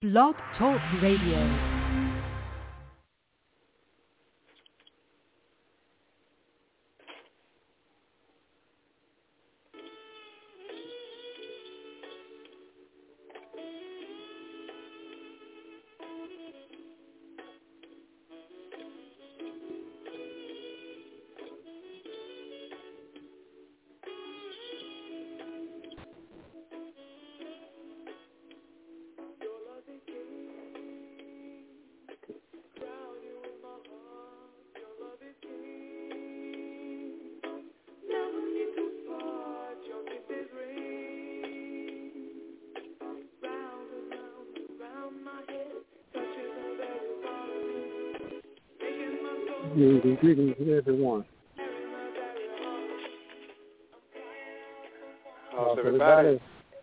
Blog Talk Radio. Greetings to everyone. How's everybody?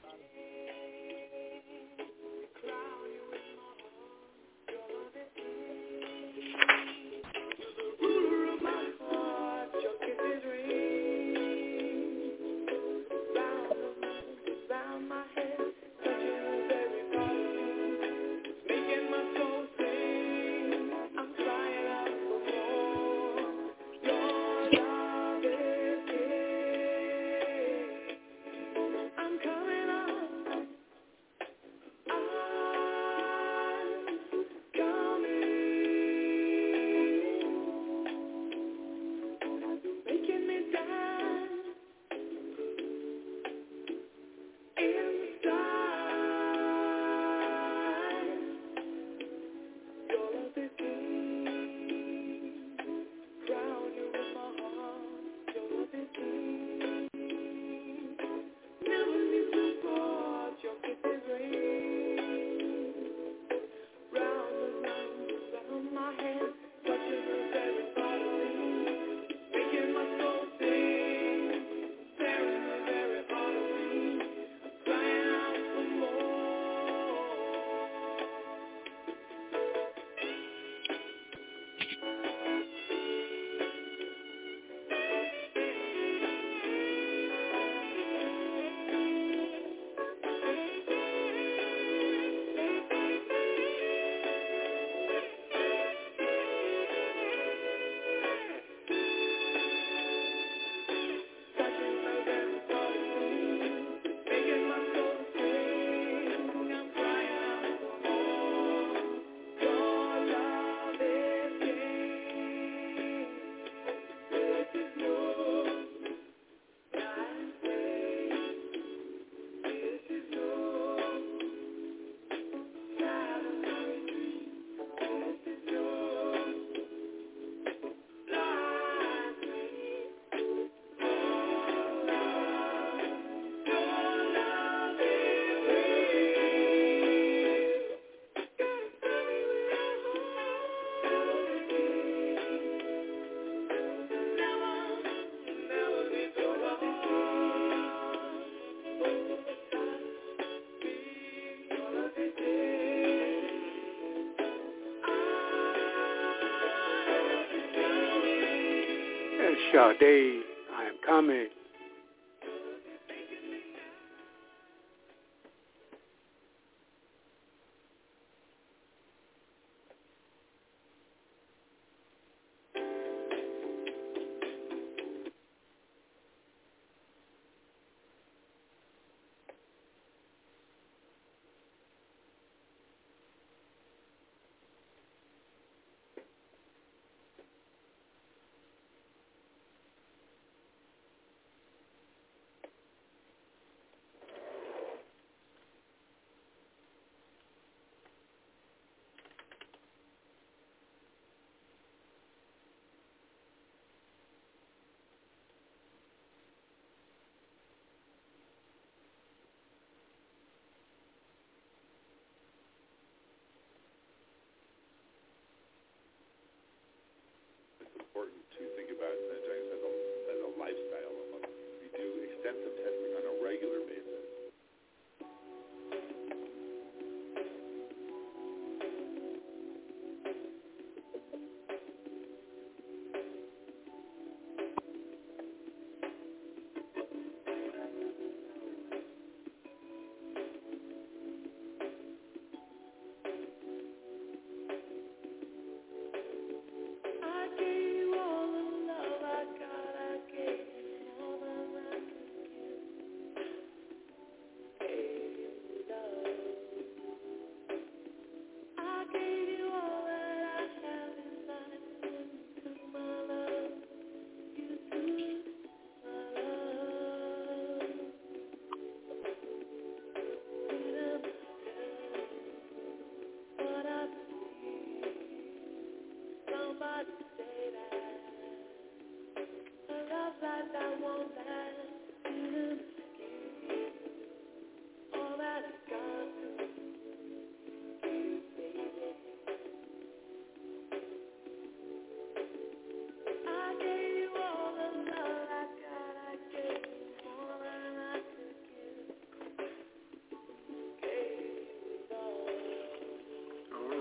Sade, I am coming.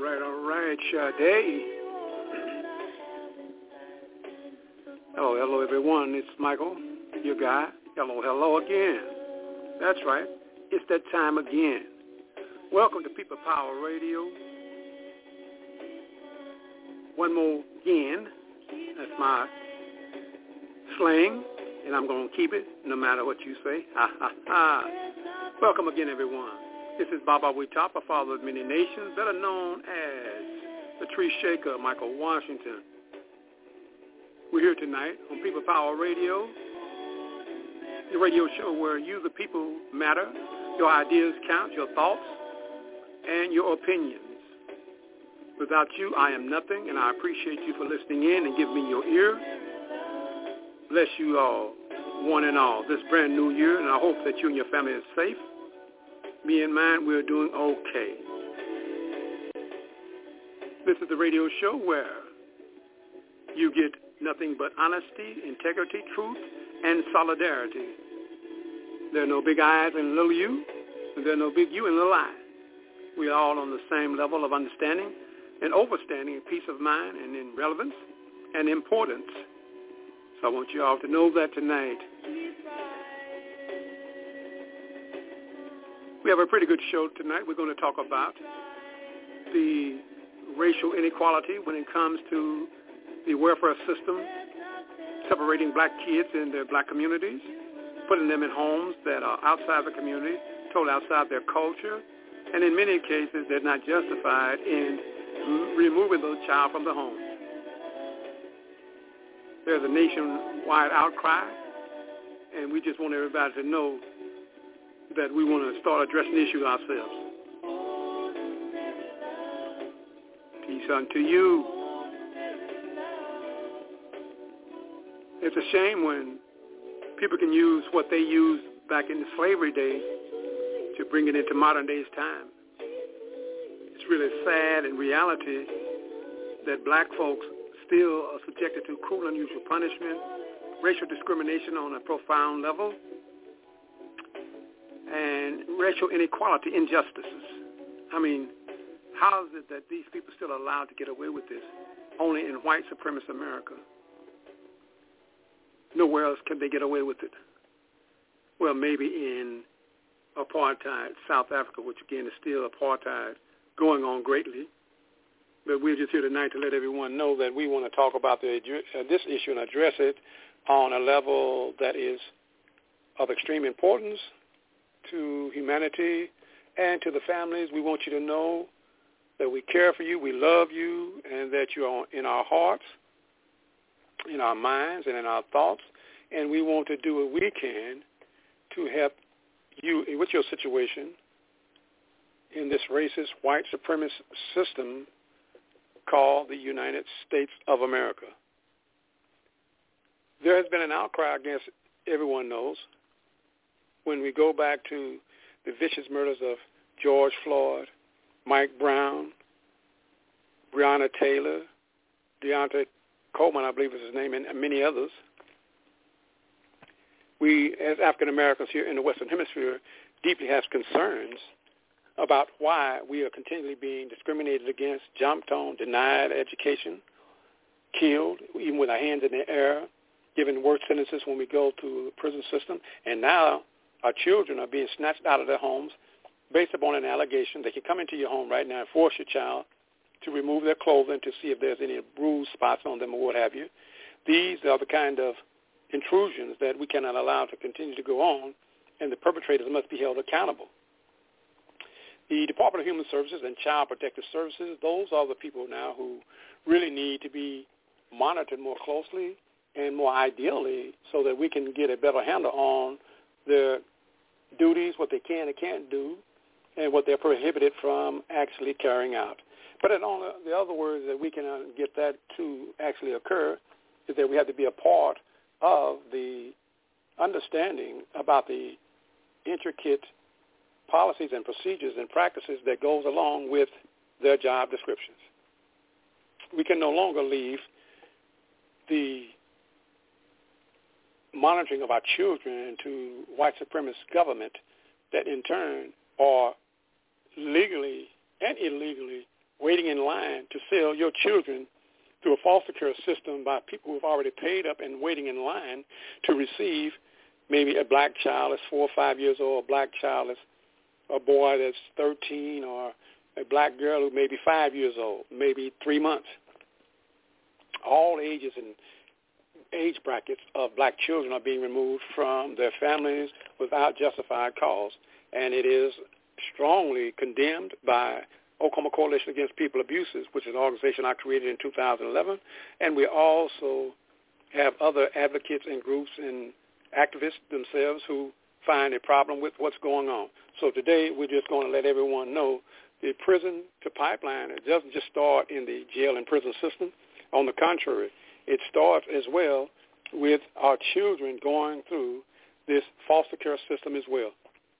All right, Sade. Hello, everyone. It's Michael, your guy. Hello again. That's right. It's that time again. Welcome to People Power Radio. One more again. That's my slang, and I'm going to keep it no matter what you say. Ha, ha, ha. Welcome again, everyone. This is Baba Witapa, father of many nations, better known as the Tree Shaker, Michael Washington. We're here tonight on People Power Radio, the radio show where you, the people, matter. Your ideas count, your thoughts, and your opinions. Without you, I am nothing, and I appreciate you for listening in and giving me your ear. Bless you all, one and all, this brand new year, and I hope that you and your family are safe. Me and mine, we're doing okay. This is the radio show where you get nothing but honesty, integrity, truth, and solidarity. There are no big I's and little U, and there are no big U and little I. We are all on the same level of understanding and overstanding and peace of mind and in relevance and importance. So I want you all to know that tonight. We have a pretty good show tonight. We're going to talk about the racial inequality when it comes to the welfare system, separating black kids in their black communities, putting them in homes that are outside the community, totally outside their culture, and in many cases they're not justified in removing those child from the home. There's a nationwide outcry, and we just want everybody to know that we want to start addressing the issue ourselves. Peace unto you. It's a shame when people can use what they used back in the slavery days to bring it into modern day's time. It's really sad in reality that black folks still are subjected to cruel and unusual punishment, racial discrimination on a profound level, and racial inequality, injustices. I mean, how is it that these people are still allowed to get away with this only in white supremacist America? Nowhere else can they get away with it. Well, maybe in apartheid, South Africa, which again is still apartheid, going on greatly. But we're just here tonight to let everyone know that we want to talk about this issue and address it on a level that is of extreme importance to humanity and to the families. We want you to know that we care for you, we love you, and that you are in our hearts, in our minds, and in our thoughts. And we want to do what we can to help you with your situation in this racist, white supremacist system called the United States of America. There has been an outcry against, everyone knows, when we go back to the vicious murders of George Floyd, Mike Brown, Breonna Taylor, Deontay Coleman, I believe is his name, and many others. We, as African Americans here in the Western Hemisphere, deeply have concerns about why we are continually being discriminated against, jumped on, denied education, killed, even with our hands in the air, given worse sentences when we go to the prison system. And now our children are being snatched out of their homes based upon an allegation. They can come into your home right now and force your child to remove their clothing to see if there's any bruised spots on them or what have you. These are the kind of intrusions that we cannot allow to continue to go on, and the perpetrators must be held accountable. The Department of Human Services and Child Protective Services, those are the people now who really need to be monitored more closely and more ideally so that we can get a better handle on their duties, what they can and can't do, and what they're prohibited from actually carrying out. But in all the other words that we can get that to actually occur is that we have to be a part of the understanding about the intricate policies and procedures and practices that goes along with their job descriptions. We can no longer leave the monitoring of our children to white supremacist government that in turn are legally and illegally waiting in line to sell your children through a foster care system by people who have already paid up and waiting in line to receive maybe a black child that's 4 or 5 years old, a black child that's a boy that's 13, or a black girl who may be 5 years old, maybe 3 months. All ages and age brackets of black children are being removed from their families without justified cause, and it is strongly condemned by Oklahoma Coalition Against People Abuses, which is an organization I created in 2011, and we also have other advocates and groups and activists themselves who find a problem with what's going on. So today we're just going to let everyone know the prison to pipeline, it doesn't just start in the jail and prison system. On the contrary, it starts as well with our children going through this foster care system as well.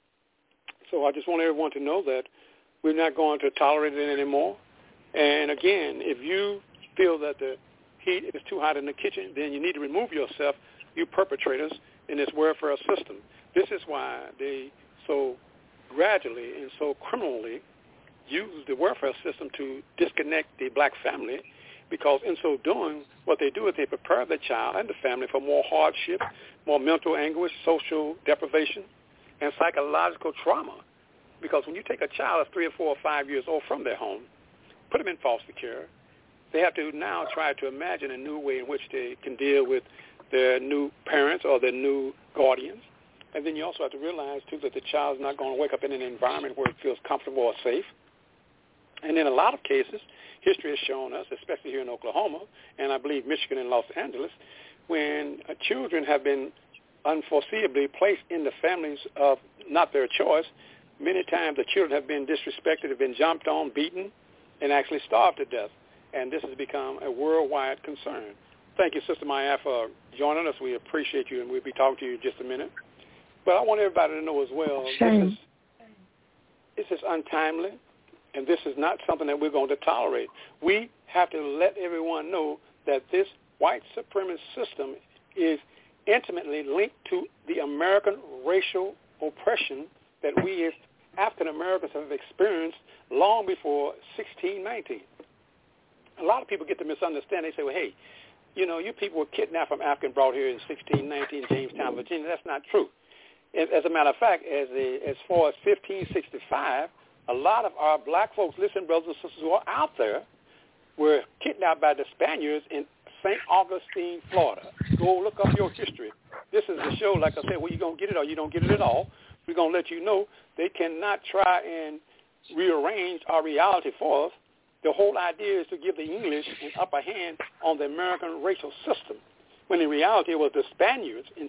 So I just want everyone to know that we're not going to tolerate it anymore. And again, if you feel that the heat is too hot in the kitchen, then you need to remove yourself, you perpetrators, in this welfare system. This is why they so gradually and so criminally use the welfare system to disconnect the black family, because in so doing, what they do is they prepare the child and the family for more hardship, more mental anguish, social deprivation, and psychological trauma. Because when you take a child that's 3 or 4 or 5 years old from their home, put them in foster care, they have to now try to imagine a new way in which they can deal with their new parents or their new guardians. And then you also have to realize, too, that the child's not going to wake up in an environment where it feels comfortable or safe. And in a lot of cases, history has shown us, especially here in Oklahoma, and I believe Michigan and Los Angeles, when children have been unforeseeably placed in the families of not their choice, many times the children have been disrespected, have been jumped on, beaten, and actually starved to death. And this has become a worldwide concern. Thank you, Sister Maya, for joining us. We appreciate you, and we'll be talking to you in just a minute. But I want everybody to know as well, this is untimely, and this is not something that we're going to tolerate. We have to let everyone know that this white supremacist system is intimately linked to the American racial oppression that we as African Americans have experienced long before 1619. A lot of people get to misunderstand. They say, well, hey, you know, you people were kidnapped from Africa and brought here in 1619, Jamestown, Virginia. That's not true. As a matter of fact, as far as 1565, a lot of our black folks, listen, brothers and sisters who are out there, were kidnapped by the Spaniards in St. Augustine, Florida. Go look up your history. This is the show, like I said, well, you're going to get it or you don't get it at all. We're going to let you know they cannot try and rearrange our reality for us. The whole idea is to give the English an upper hand on the American racial system, when in reality it was the Spaniards in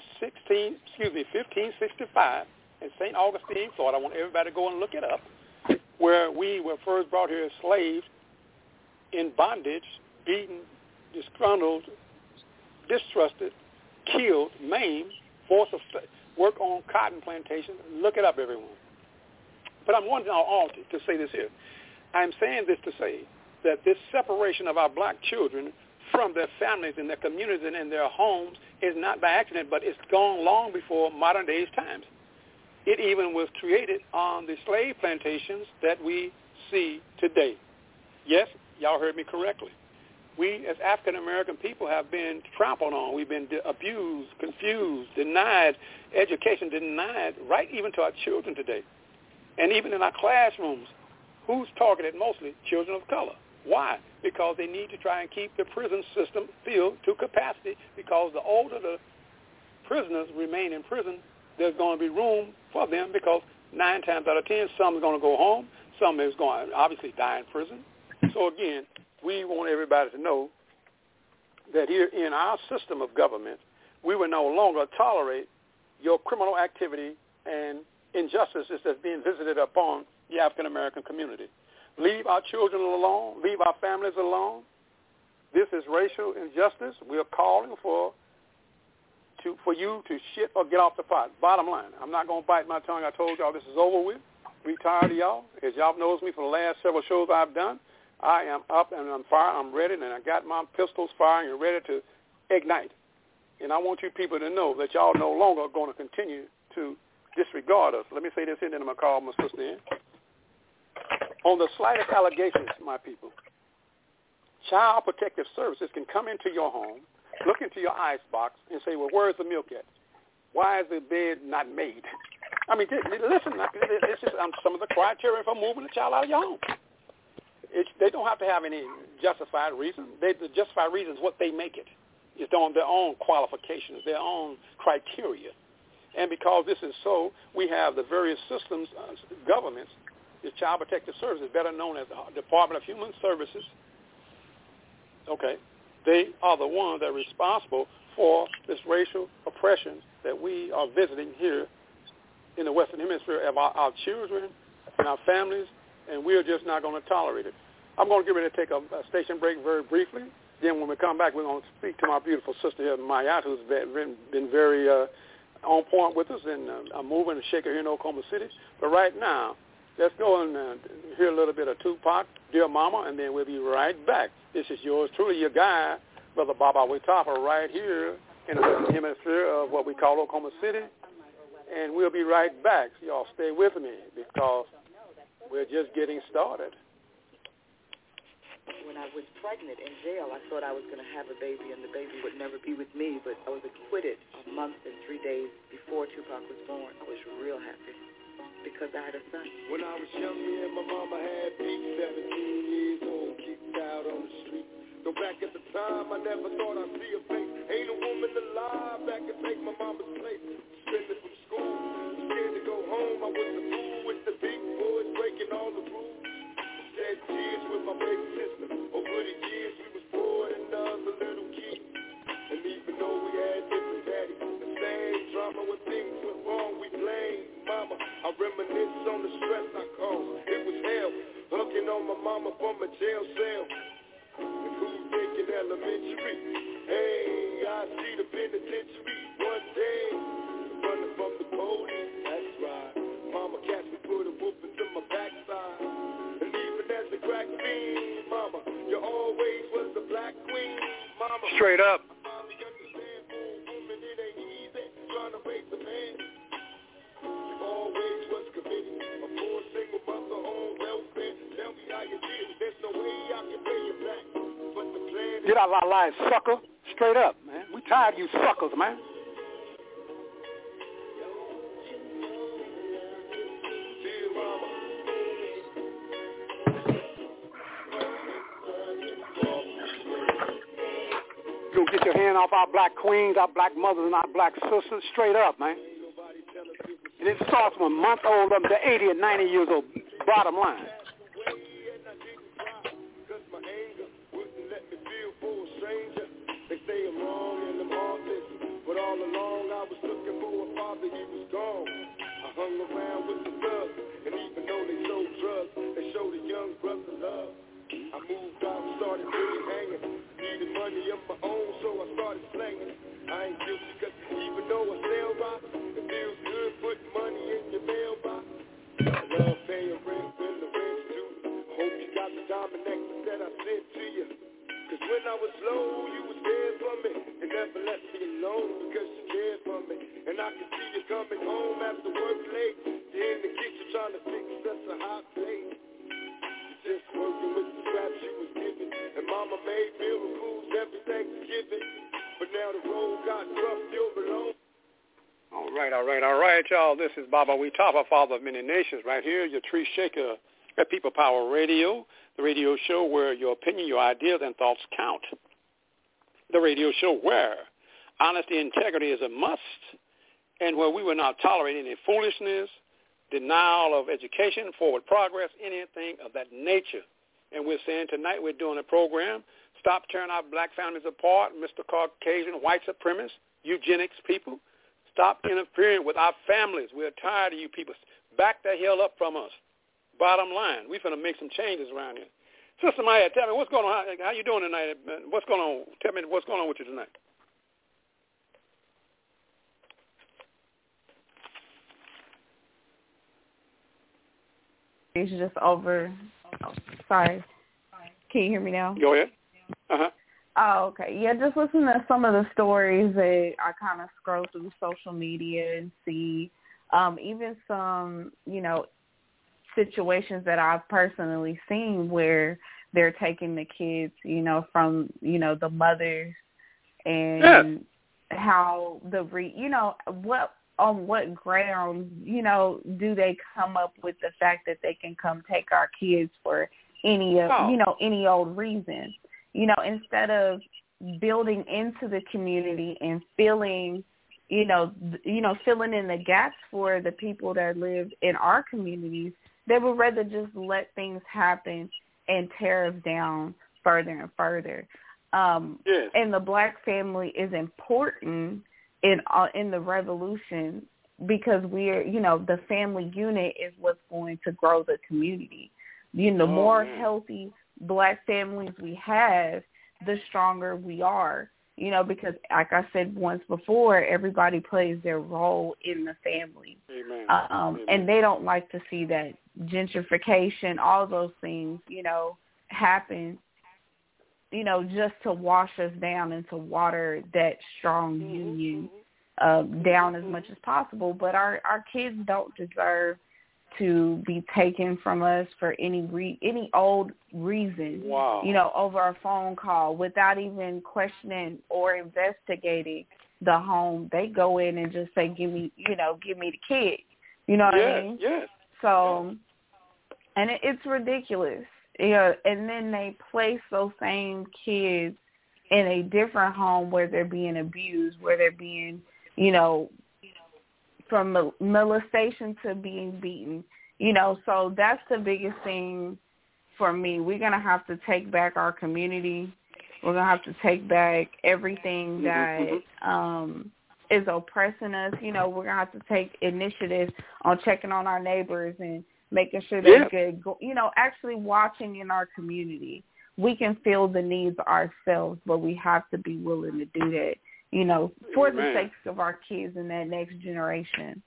1565 in St. Augustine, Florida. I want everybody to go and look it up, where we were first brought here as slaves, in bondage, beaten, disgruntled, distrusted, killed, maimed, forced to work on cotton plantations. Look it up, everyone. But I'm wanting all to say this here. I'm saying this to say that this separation of our black children from their families and their communities and in their homes is not by accident, but it's gone long before modern days times. It even was created on the slave plantations that we see today. Yes, y'all heard me correctly. We, as African-American people, have been trampled on. We've been abused, confused, denied education, denied right even to our children today. And even in our classrooms, who's targeted mostly? Children of color. Why? Because they need to try and keep the prison system filled to capacity, because the older the prisoners remain in prison, there's going to be room for them, because 9 times out of 10, some are going to go home, some is going to obviously die in prison. So again, we want everybody to know that here in our system of government, we will no longer tolerate your criminal activity and injustices that's being visited upon the African-American community. Leave our children alone. Leave our families alone. This is racial injustice. We are calling for you to shit or get off the pot. Bottom line, I'm not going to bite my tongue. I told y'all this is over with. We tired of y'all. As y'all knows me for the last several shows I've done, I am up and on fire. I'm ready, and I got my pistols firing and ready to ignite. And I want you people to know that y'all no longer are going to continue to disregard us. Let me say this here, then I'm going to call my sister in. On the slightest allegations, my people, Child Protective Services can come into your home, look into your icebox, and say, well, where's the milk at? Why is the bed not made? I mean, listen, it's just some of the criteria for moving a child out of your home. They don't have to have any justified reason. The justified reason is what they make it. It's on their own qualifications, their own criteria. And because this is so, we have the various systems, governments, the Child Protective Services, better known as the Department of Human Services. Okay, they are the ones that are responsible for this racial oppression that we are visiting here in the Western Hemisphere of our children and our families, and we are just not going to tolerate it. I'm going to get ready to take a station break very briefly. Then when we come back, we're going to speak to my beautiful sister here, Mayat, who's been very on point with us and I'm moving and shaking here in Oklahoma City. But right now, let's go and hear a little bit of Tupac, Dear Mama, and then we'll be right back. This is yours truly, your guy, Brother Baba Wetapa, right here in the Western Hemisphere of what we call Oklahoma City. And we'll be right back. So y'all stay with me because we're just getting started. When I was pregnant in jail, I thought I was going to have a baby and the baby would never be with me, but I was acquitted a month and 3 days before Tupac was born. I was real happy because I had a son. When I was young, me and my mama had beef, 17 years old, kicked out on the street. Though back at the time, I never thought I'd see a face. Ain't a woman alive that could take my mama's place. Suspended from school, scared to go home. I was the fool with the big boys breaking all the rules. Shed tears with my baby sister. Over the years, we was poor and as a little kid. And even though we had different daddies, the same drama when things went wrong, we blamed mama. I reminisce on the stress I caused. It was hell, hugging on my mama from a jail cell. And who's thinking elementary? Hey, I see the penitentiary one day. Running from the police, that's right. Mama catch me, put a whoop into my backside. And even as a crack fiend, mama, you always was the black queen, mama. Straight up. Finally understand, for a woman, it ain't easy trying to raise a man. You always was committed. A poor single mother on welfare. Tell me how you did it. There's no way I can pay you back. But the plan is... Get out of our lives, sucker. Straight up, man. We tired of you suckers, man. You get your hand off our black queens, our black mothers, and our black sisters. Straight up, man. And it starts from a month old up to 80 and 90 years old. Bottom line. They say I'm wrong and I'm heartless, but all along I was looking for a father, he was gone. I hung around with the thugs, and even though they sold drugs, they showed a young brother love. I moved out and started really hanging, needed money of my own, so I started slanging. I ain't guilty, cause even though I sell rock, it feels good putting money in your mailbox. I love paying rent and the rent's due. I hope you got the diamond necklace that I sent to you. Cause when I was low, you was there for me. You never left me alone because you cared for me. And I can see you coming home after work late. You're in the kitchen trying to fix us a hot plate. You're just working with the scraps you was given. And mama made miracles every Thanksgiving. But now the road got rough, you're alone. All right, y'all. This is Baba Wetapa, father of many nations, right here. Your tree shaker at People Power Radio. The radio show where your opinion, your ideas, and thoughts count. The radio show where honesty and integrity is a must, and where we will not tolerate any foolishness, denial of education, forward progress, anything of that nature. And we're saying tonight we're doing a program, Stop Tearing Our Black Families Apart, Mr. Caucasian, white supremacists, eugenics people. Stop interfering with our families. We're tired of you people. Back the hell up from us. Bottom line, we're going to make some changes around here. Sister Maya, tell me what's going on. How you doing tonight? What's going on? Tell me what's going on with you tonight. It's just over. Oh, sorry. Can you hear me now? Go ahead. Uh-huh. Oh, okay. Yeah, just listen to some of the stories that I kind of scroll through social media and see. Even some, situations that I've personally seen where they're taking the kids, from, the mothers and how on what ground, do they come up with the fact that they can come take our kids for any old reason, instead of building into the community and filling in the gaps for the people that live in our communities. They would rather just let things happen and tear us down further and further. And the Black family is important in the revolution because we're, the family unit is what's going to grow the community. The more healthy Black families we have, the stronger we are. Because like I said once before, everybody plays their role in the family. Amen. And they don't like to see that gentrification, all those things, happen, just to wash us down and to water that strong union down as much as possible. But our kids don't deserve to be taken from us for any old reason, over a phone call without even questioning or investigating the home. They go in and just say, give me the kid. You know what I mean? Yes. So, and it's ridiculous. And then they place those same kids in a different home where they're being abused, where they're being, from molestation to being beaten, so that's the biggest thing for me. We're going to have to take back our community. We're going to have to take back everything that is oppressing us. We're going to have to take initiative on checking on our neighbors and making sure they're good, actually watching in our community. We can feel the needs ourselves, but we have to be willing to do that. For the sake of our kids and that next generation.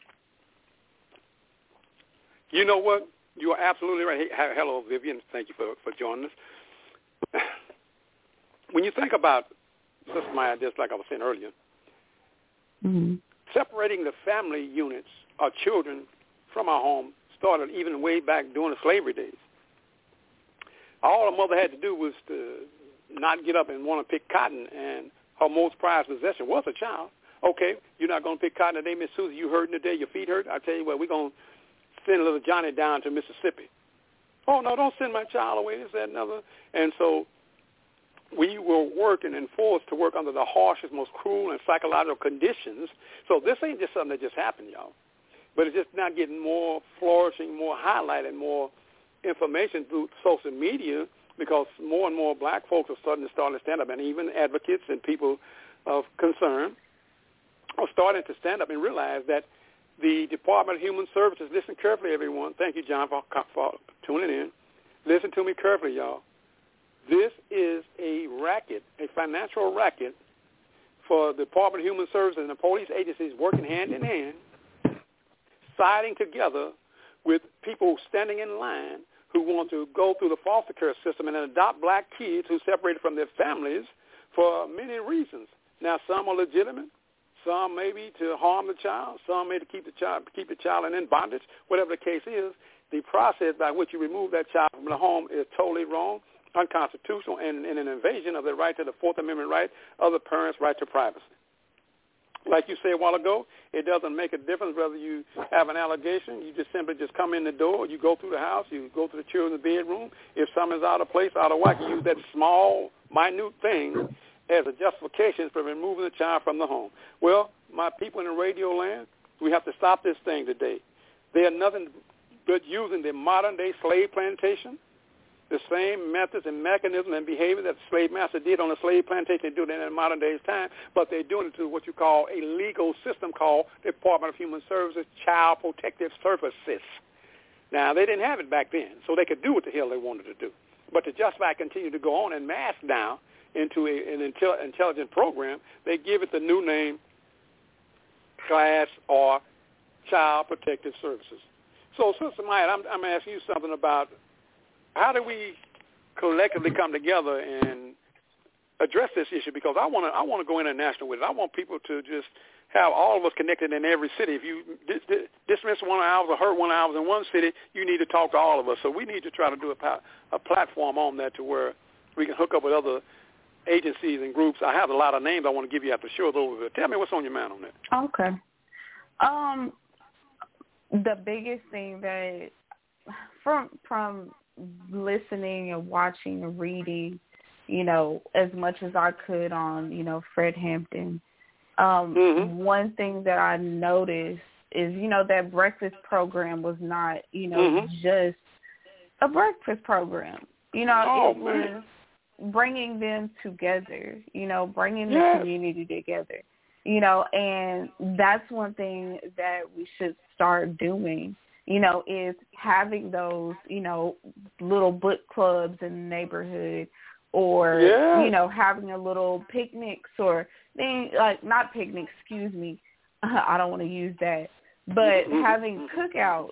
You know what? You are absolutely right. Hey, hello, Vivian. Thank you for joining us. When you think about, Sister Maya, just like I was saying earlier, separating the family units or children from our home started even way back during the slavery days. All a mother had to do was to not get up and want to pick cotton, and her most prized possession was a child. Okay, you're not going to pick cotton today, Miss Susie. You hurting today? Your feet hurt? I tell you what, we're going to send little Johnny down to Mississippi. Oh, no, don't send my child away. This, that, and other. And so we were working and forced to work under the harshest, most cruel and psychological conditions. So this ain't just something that just happened, y'all. But it's just now getting more flourishing, more highlighted, more information through social media, because more and more Black folks are starting to stand up, and even advocates and people of concern are starting to stand up and realize that the Department of Human Services, listen carefully, everyone. Thank you, John, for tuning in. Listen to me carefully, y'all. This is a racket, a financial racket for the Department of Human Services and the police agencies working hand in hand, siding together with people standing in line who want to go through the foster care system and adopt Black kids who separated from their families for many reasons. Now, some are legitimate. Some maybe to harm the child. Some maybe to keep the child in bondage. Whatever the case is, the process by which you remove that child from the home is totally wrong, unconstitutional, and an invasion of the right to the Fourth Amendment right of the parents' right to privacy. Like you said a while ago, it doesn't make a difference whether you have an allegation. You just simply come in the door, you go through the house, you go to the children's bedroom. If something's out of place, out of whack, you use that small, minute thing as a justification for removing the child from the home. Well, my people in the radio land, we have to stop this thing today. They are nothing but using the modern-day slave plantation, the same methods and mechanisms and behavior that the slave master did on the slave plantation. They do it in the modern day's time, but they're doing it to what you call a legal system called Department of Human Services Child Protective Services. Now, they didn't have it back then, so they could do what the hell they wanted to do. But to justify continue to go on and mask now into an intelligent program, they give it the new name, Class or Child Protective Services. So, Sister Maya, I'm asking you something about how do we collectively come together and address this issue? Because I want to go international with it. I want people to just have all of us connected in every city. If you dismiss 1 hour or hurt 1 hour in one city, you need to talk to all of us. So we need to try to do a platform on that to where we can hook up with other agencies and groups. I have a lot of names I want to give you after the show's over. Tell me what's on your mind on that. Okay. The biggest thing that from listening and watching and reading, as much as I could on, Fred Hampton, one thing that I noticed is, that breakfast program was not, just a breakfast program. It was bringing them together, bringing the community together, and that's one thing that we should start doing, is having those, little book clubs in the neighborhood or, having a little picnics or things like, not picnics, excuse me. I don't want to use that, but having cookouts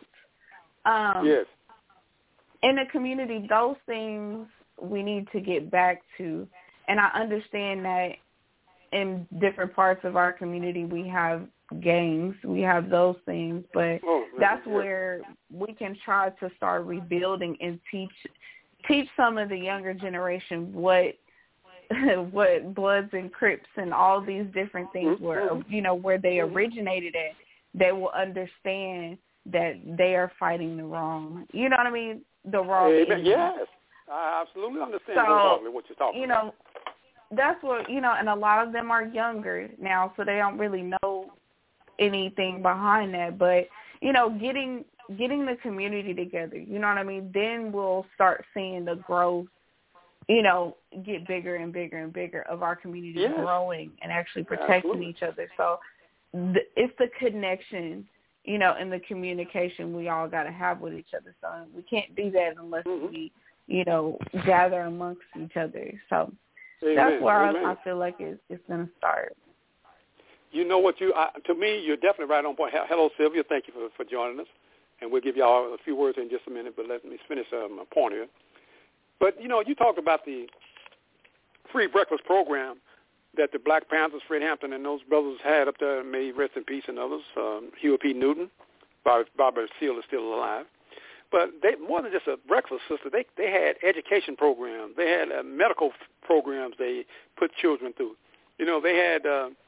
in the community, those things we need to get back to. And I understand that in different parts of our community we have gangs, we have those things, but that's where we can try to start rebuilding and teach some of the younger generation what Bloods and Crips and all these different things were, where they originated at. They will understand that they are fighting the wrong, you know what I mean? The wrong. Yes, I absolutely understand what you're talking about. That's what, and a lot of them are younger now, so they don't really know anything behind that. But, getting the community together, you know what I mean? Then we'll start seeing the growth, get bigger and bigger and bigger of our community growing and actually protecting each other. So it's the connection, and the communication we all got to have with each other. So we can't do that unless we, gather amongst each other. So that's where I feel like it's going to start. You know what to me, you're definitely right on point. Hello, Sylvia. Thank you for joining us. And we'll give y'all a few words in just a minute, but let me finish my point here. But, you talked about the free breakfast program that the Black Panthers, Fred Hampton, and those brothers had up there, may rest in peace, and others, Huey P. Newton, Barbara Seale is still alive. But they more than just a breakfast, sister. They had education programs. They had medical programs they put children through. They had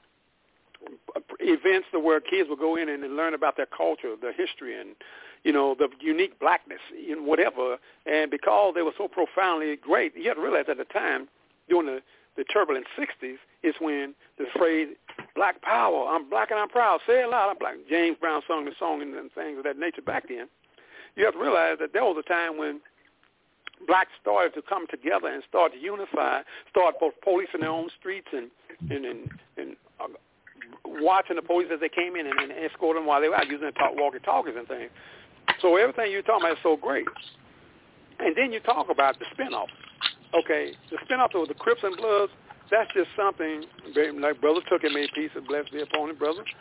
events where kids would go in and learn about their culture, their history, and, the unique blackness, whatever. And because they were so profoundly great, you have to realize at the time, during the turbulent 60s, is when the phrase, Black Power, I'm black and I'm proud, say it loud, I'm black. James Brown sung the song and things of that nature back then. You have to realize that there was a time when blacks started to come together and start to unify, start both policing their own streets and watching the police as they came in and escorting them while they were out using walkie-talkies and things. So everything you're talking about is so great. And then you talk about the spinoff. Okay, the spinoff of the Crips and Bloods, that's just something, like Brother Took and made peace and blessed be upon it, brother.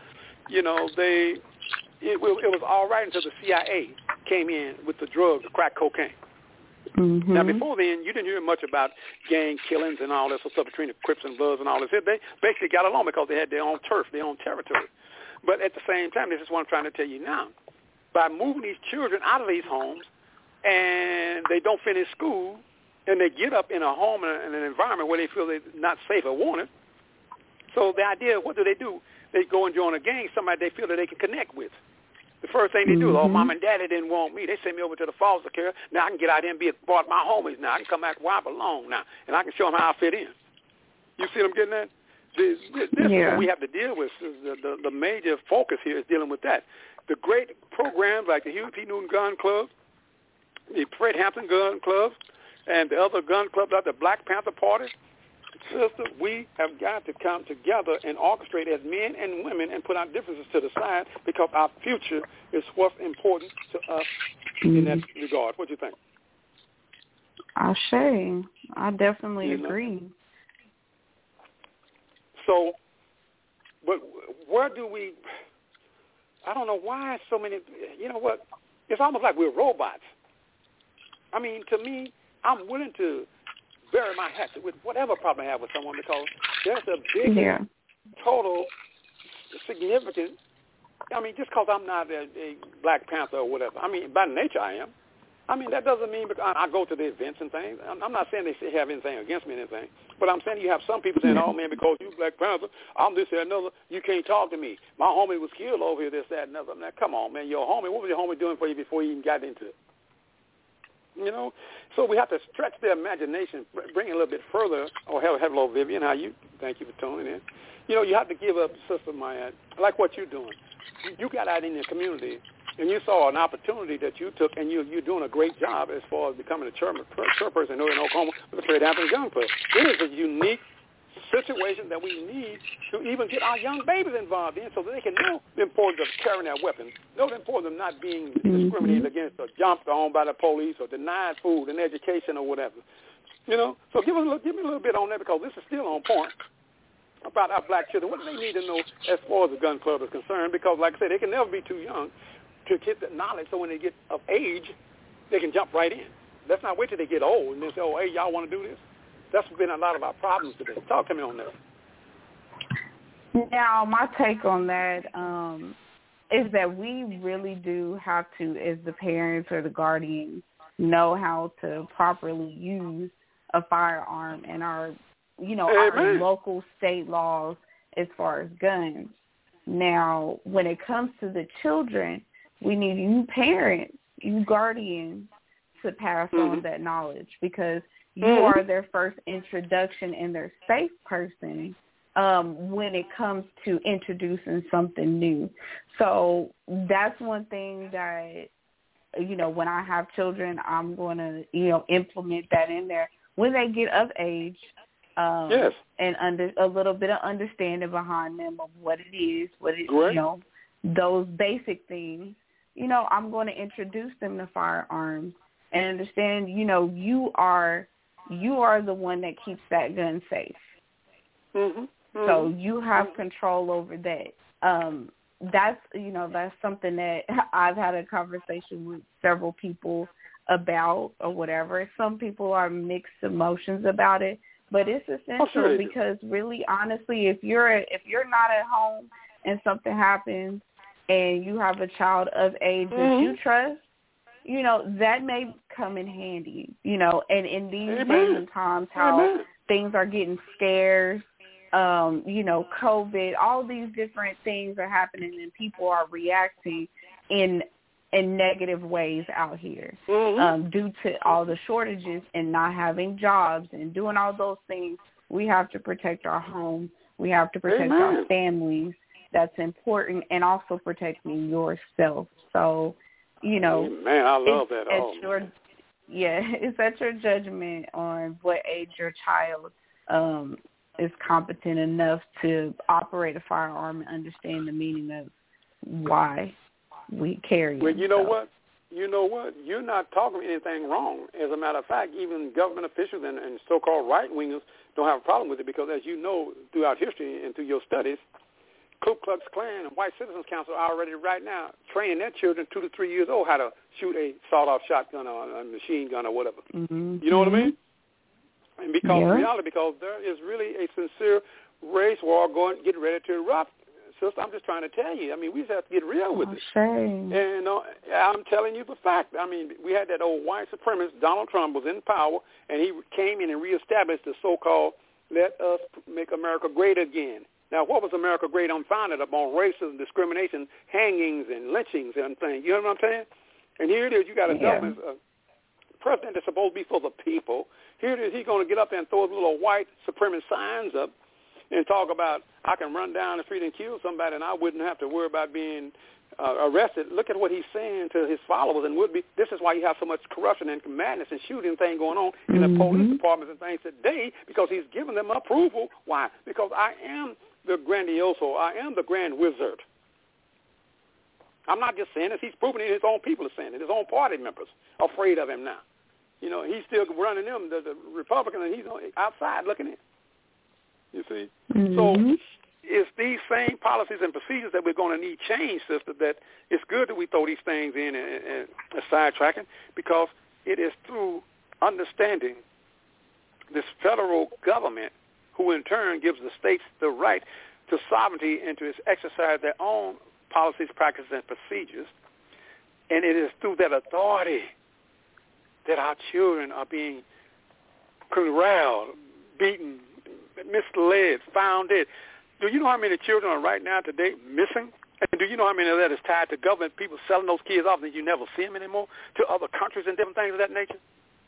It was all right until the CIA came in with the drugs, the crack cocaine. Mm-hmm. Now, before then, you didn't hear much about gang killings and all that sort of stuff between the Crips and Bloods and all this. They basically got along because they had their own turf, their own territory. But at the same time, this is what I'm trying to tell you now. By moving these children out of these homes and they don't finish school and they get up in a home and an environment where they feel they're not safe or wanted, so the idea, what do? They go and join a gang, somebody they feel that they can connect with. The first thing they do is, Mom and Daddy didn't want me. They sent me over to the foster care. Now I can get out there and be a part of my homies now. I can come back where I belong now, and I can show them how I fit in. You see what I'm getting at? This is what we have to deal with. The major focus here is dealing with that. The great programs like the Huey P. Newton Gun Club, the Fred Hampton Gun Club, and the other gun clubs like the Black Panther Party, sister, we have got to come together and orchestrate as men and women and put our differences to the side because our future is what's important to us in that regard. What do you think? I definitely agree. So, but where do we, I don't know why so many, you know what, it's almost like we're robots. I mean, to me, I'm willing to bury my hat with whatever problem I have with someone because there's a big total significant. I mean, just because I'm not a Black Panther or whatever. I mean, by nature I am. I mean, that doesn't mean because I go to the events and things. I'm not saying they have anything against me or anything. But I'm saying you have some people saying, oh, man, because you Black Panther, I'm this, that, another, you can't talk to me. My homie was killed over here, this, that, another. Now, come on, man, your homie, what was your homie doing for you before you even got into it? You know? So we have to stretch their imagination, bring it a little bit further. Oh, hello, Vivian, how you? Thank you for tuning in. You know, you have to give up, Sister Maya, like what you're doing. You got out in your community, and you saw an opportunity that you took, and you're doing a great job as far as becoming a chairperson in Oklahoma with the Fred Hampton Gun Club. It is a unique situation that we need to even get our young babies involved in so that they can know the importance of carrying their weapons, know the importance of not being discriminated against or jumped on by the police or denied food and education or whatever. You know, so give me a little bit on that because this is still on point about our black children. What do they need to know as far as the gun club is concerned? Because, like I said, they can never be too young to get the knowledge so when they get of age, they can jump right in. Let's not wait till they get old and then say, oh, hey, y'all want to do this? That's been a lot of our problems today. Talk to me on that. Now, my take on that is that we really do have to, as the parents or the guardians, know how to properly use a firearm and our local state laws as far as guns. Now, when it comes to the children, we need you parents, you guardians, to pass on that knowledge because you are their first introduction and their safe person when it comes to introducing something new. So that's one thing that, when I have children, I'm going to, implement that in there. When they get of age, yes. And a little bit of understanding behind them of what it is, those basic things, I'm going to introduce them to firearms and understand, you are the one that keeps that gun safe. So you have control over that. That's something that I've had a conversation with several people about or whatever. Some people are mixed emotions about it. But it's essential because really, honestly, if you're not at home and something happens and you have a child of age that you trust, that may come in handy, and in these days and times how things are getting scarce, COVID, all these different things are happening and people are reacting in negative ways out here due to all the shortages and not having jobs and doing all those things. We have to protect our home. We have to protect our families. That's important, and also protecting yourself. So, man, I love that. It's at your judgment on what age your child is competent enough to operate a firearm and understand the meaning of why we carry. Well, you know what? You're not talking anything wrong. As a matter of fact, even government officials and so-called right-wingers don't have a problem with it because, as you know, throughout history and through your studies, Ku Klux Klan and White Citizens Council are already right now training their children 2 to 3 years old how to shoot a sawed-off shotgun or a machine gun or whatever. You know what I mean? And because there is really a sincere race war getting ready to erupt. Sister, I'm just trying to tell you. I mean, we just have to get real with it. Shame. And I'm telling you for fact. I mean, we had that old white supremacist, Donald Trump, was in power, and he came in and reestablished the so-called let us make America great again. Now, what was America great on? Founded upon racism, discrimination, hangings, and lynchings and things. You know what I'm saying? And here it is. You got a government, president that's supposed to be for the people. Here it is. He's going to get up there and throw his little white supremacist signs up and talk about, I can run down the street and kill somebody and I wouldn't have to worry about being arrested. Look at what he's saying to his followers, and this is why you have so much corruption and madness and shooting thing going on in the police departments and things today, because he's giving them approval. Why? Because I am the grandioso. I am the grand wizard. I'm not just saying this. He's proving it. His own people are saying it. His own party members are afraid of him now. He's still running them, the Republicans, and he's outside looking in. You see? So it's these same policies and procedures that we're going to need change, sister, that it's good that we throw these things in and sidetracking, because it is through understanding this federal government who in turn gives the states the right to sovereignty and to exercise their own policies, practices, and procedures. And it is through that authority that our children are being corralled, beaten, misled, found dead. Do you know how many children are right now today missing? And do you know how many of that is tied to government people selling those kids off and you never see them anymore to other countries and different things of that nature?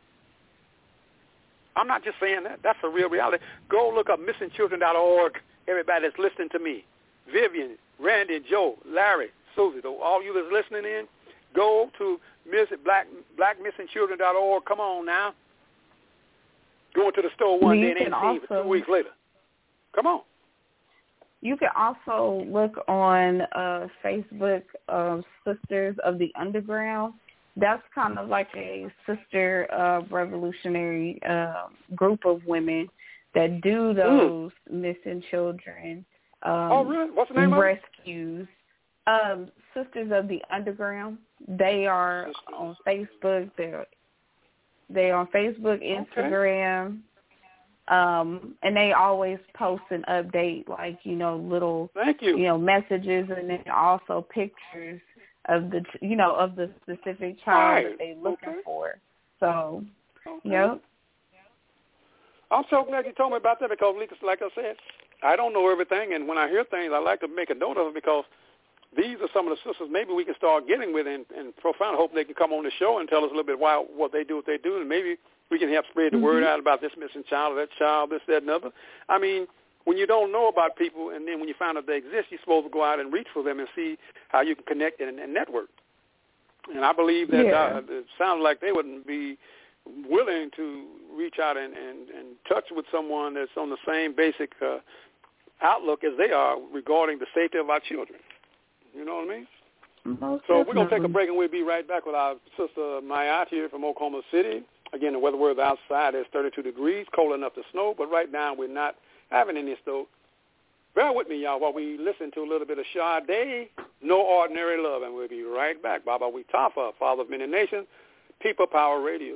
I'm not just saying that. That's a real reality. Go look up missingchildren.org, everybody that's listening to me. Vivian, Randy, Joe, Larry, Susie, all you that's listening in, go to visit blackmissingchildren.org. Come on now. Going to the store one day and ain't seen for 2 weeks later. Come on. You can also look on Facebook, Sisters of the Underground. That's kind of like a sister revolutionary group of women that do those missing children really? What's the name rescues. Sisters of the Underground. They are on Facebook. They're on Facebook, Instagram. Okay. And they always post an update, like, little, messages, and then also pictures of the, of the specific child that they're looking for. So, yep. I'm so glad you told me about that because, like I said, I don't know everything, and when I hear things, I like to make a note of it because these are some of the sisters maybe we can start getting with and profound hope they can come on the show and tell us a little bit what they do, and maybe we can help spread the word out about this missing child or that child, this, that, and other. I mean, when you don't know about people and then when you find out they exist, you're supposed to go out and reach for them and see how you can connect and network. And I believe that it sounds like they wouldn't be willing to reach out and touch with someone that's on the same basic outlook as they are regarding the safety of our children. You know what I mean? So we're going to take a break, and we'll be right back with our sister Mayat here from Oklahoma City. Again, the weather outside is 32 degrees, cold enough to snow, but right now we're not having any snow. Bear with me, y'all, while we listen to a little bit of Sade, No Ordinary Love, and we'll be right back. Baba Witafa, Father of Many Nations, People Power Radio.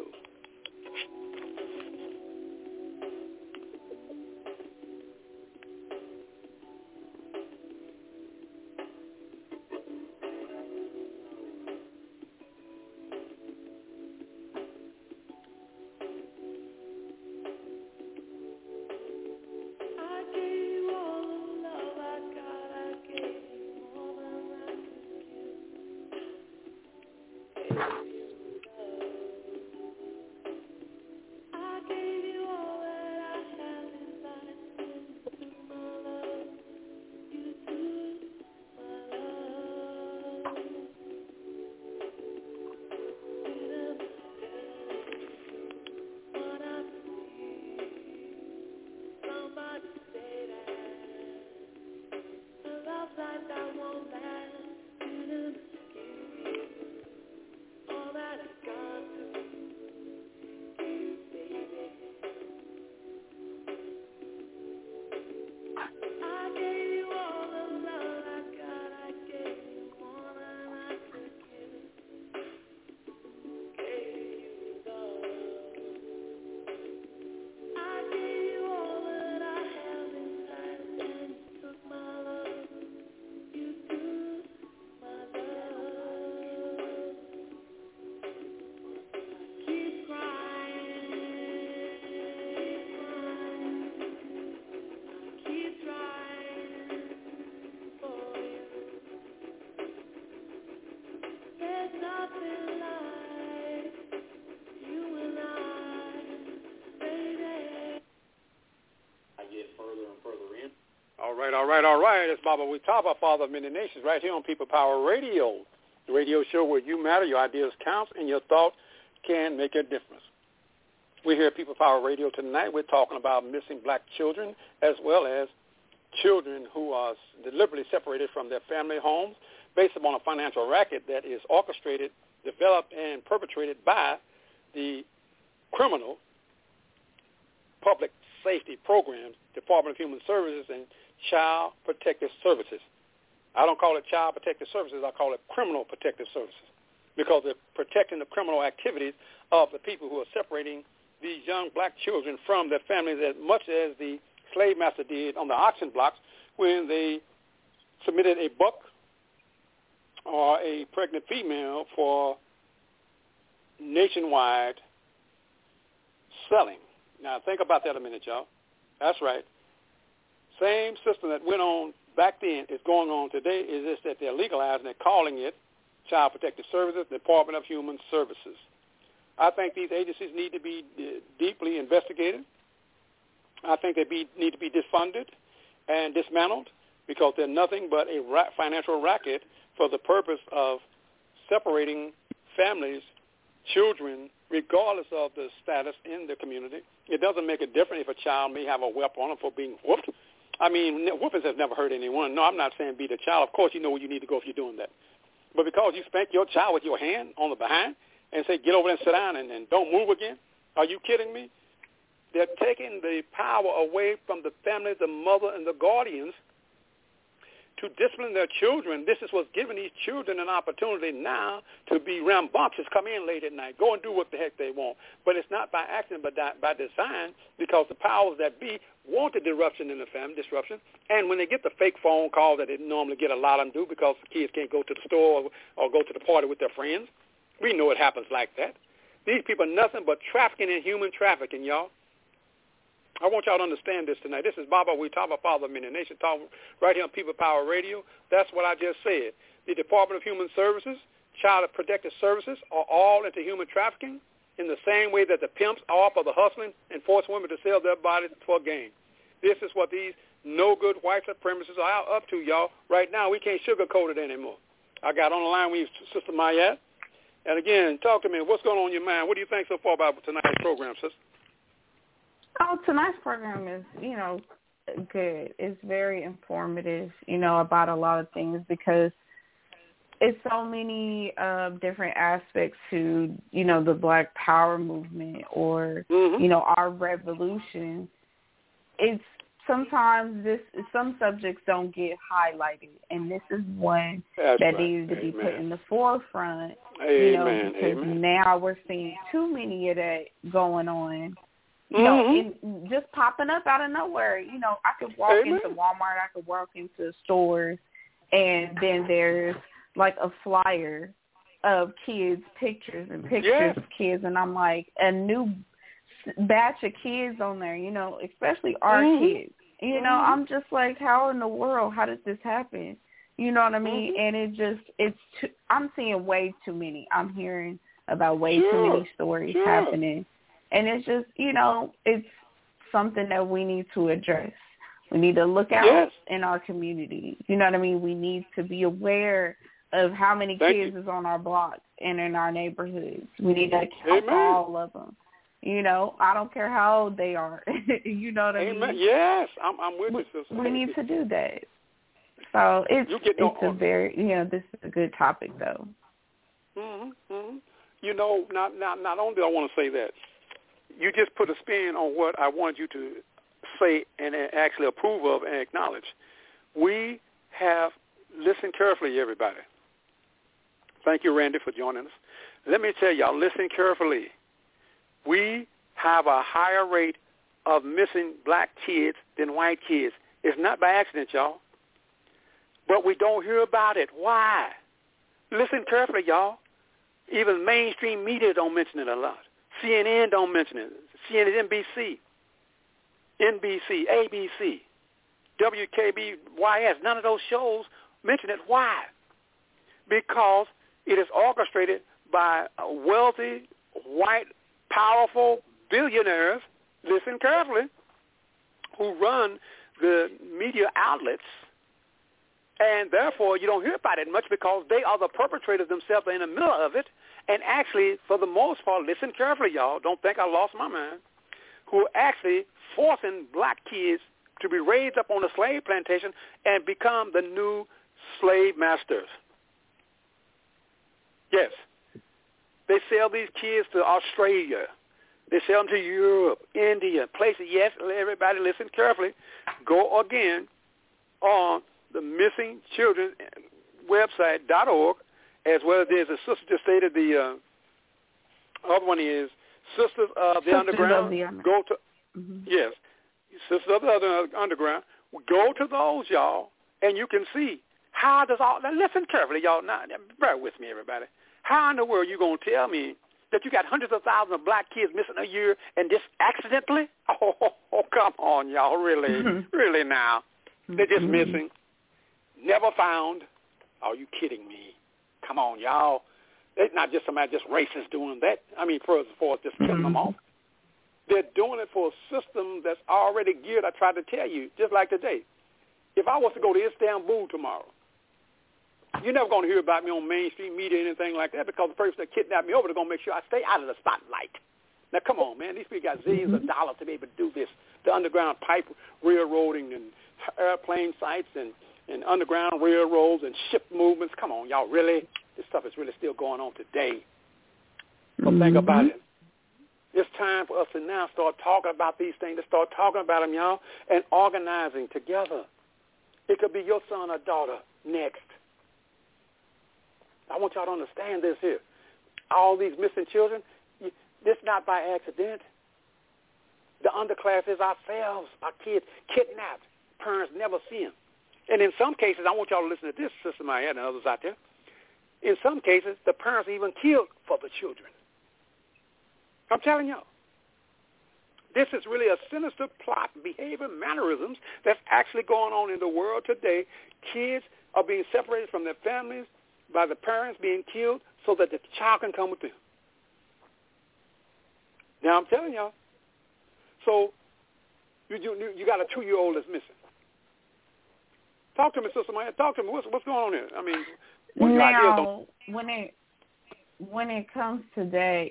All right. It's Baba Witafa, Father of Many Nations, right here on People Power Radio, the radio show where you matter, your ideas count, and your thought can make a difference. We're here at People Power Radio tonight. We're talking about missing black children as well as children who are deliberately separated from their family homes based upon a financial racket that is orchestrated, developed, and perpetrated by the criminal public safety programs, Department of Human Services, and Child Protective Services. I don't call it Child Protective Services. I call it Criminal Protective Services because they're protecting the criminal activities of the people who are separating these young black children from their families as much as the slave master did on the auction blocks when they submitted a buck or a pregnant female for nationwide selling. Now, think about that a minute, y'all. That's right. Same system that went on back then is going on today. Is just that they're legalizing it, calling it Child Protective Services, Department of Human Services. I think these agencies need to be deeply investigated. I think they need to be defunded and dismantled because they're nothing but a financial racket for the purpose of separating families, children, regardless of the status in the community. It doesn't make a difference if a child may have a weapon on him for being whooped. I mean, whoopings have never hurt anyone. No, I'm not saying beat a child. Of course, you know where you need to go if you're doing that. But because you spank your child with your hand on the behind and say, get over there and sit down and don't move again, are you kidding me? They're taking the power away from the family, the mother, and the guardians to discipline their children. This is what's giving these children an opportunity now to be rambunctious, come in late at night, go and do what the heck they want. But it's not by accident, but by design, because the powers that be want the disruption in the family, and when they get the fake phone call that they normally get a lot of them do because the kids can't go to the store or go to the party with their friends, we know it happens like that. These people are nothing but trafficking in human trafficking, y'all. I want y'all to understand this tonight. This is Baba Witaba, Father of Many Nations, talking right here on People Power Radio. That's what I just said. The Department of Human Services, Child Protective Services are all into human trafficking in the same way that the pimps are for the hustling and force women to sell their bodies for gain. This is what these no-good white supremacists are up to, y'all. Right now, we can't sugarcoat it anymore. I got on the line with Sister Mayette. And again, talk to me. What's going on in your mind? What do you think so far about tonight's program, sister? Oh, tonight's program is, good. It's very informative, about a lot of things because it's so many different aspects to, the Black Power movement or, our revolution. It's sometimes some subjects don't get highlighted, and this is one that needs to be put in the forefront, because now we're seeing too many of that going on. And just popping up out of nowhere. I could walk into Walmart, I could walk into stores, and then there's like a flyer of kids, pictures of kids, and I'm like, a new batch of kids on there, especially our kids. I'm just like, how in the world, how did this happen? You know what I mean? And I'm seeing way too many. I'm hearing about way too many stories happening. And it's just, it's something that we need to address. We need to look out in our community. You know what I mean? We need to be aware of how many kids is on our blocks and in our neighborhoods. We need to count all of them. I don't care how old they are. You know what I mean? Yes, I'm with you, sister. We need to do that. So it's a very, this is a good topic, though. Not only do I want to say that, you just put a spin on what I wanted you to say and actually approve of and acknowledge. We have listened carefully, everybody. Thank you, Randy, for joining us. Let me tell y'all, listen carefully. We have a higher rate of missing black kids than white kids. It's not by accident, y'all. But we don't hear about it. Why? Listen carefully, y'all. Even mainstream media don't mention it a lot. CNN don't mention it. CNN, NBC, ABC, WKBYS, none of those shows mention it. Why? Because it is orchestrated by wealthy, white, powerful billionaires, listen carefully, who run the media outlets, and therefore you don't hear about it much because they are the perpetrators themselves. They're in the middle of it. And actually, for the most part, listen carefully, y'all. Don't think I lost my mind. Who are actually forcing black kids to be raised up on a slave plantation and become the new slave masters. Yes. They sell these kids to Australia. They sell them to Europe, India, places. Yes, everybody listen carefully. Go again on the Missing Children website.org. As well as there's a sister just stated the other one is Sisters of the Underground. Go to Sisters of the Underground. Go to those, y'all, and you can see how does all. Now listen carefully, y'all. Now, bear with me, everybody. How in the world are you going to tell me that you got hundreds of thousands of black kids missing a year and just accidentally? Oh, come on, y'all. Really? Really now? They're just missing. Never found. Are you kidding me? Come on, y'all. It's not just somebody just racist doing that. I mean, for us just killing them off. They're doing it for a system that's already geared. I tried to tell you, just like today. If I was to go to Istanbul tomorrow, you're never going to hear about me on mainstream media or anything like that because the person that kidnapped me over, they're going to make sure I stay out of the spotlight. Now, come on, man. These people got zillions of dollars to be able to do this. The underground pipe railroading and airplane sites and underground railroads and ship movements. Come on, y'all, really? This stuff is really still going on today. So think about it. It's time for us to now start talking about these things, to start talking about them, y'all, and organizing together. It could be your son or daughter next. I want y'all to understand this here. All these missing children, this not by accident. The underclass is ourselves, our kids, kidnapped. Parents never see them. And in some cases, I want y'all to listen to this, Sister Maya and others out there. In some cases, the parents even killed for the children. I'm telling y'all. This is really a sinister plot, behavior, mannerisms that's actually going on in the world today. Kids are being separated from their families by the parents being killed so that the child can come with them. Now, I'm telling y'all. So you got a 2-year-old that's missing. Talk to me, Sister Maya. Talk to me. What's going on here? I mean, what your ideas on? When it comes to that,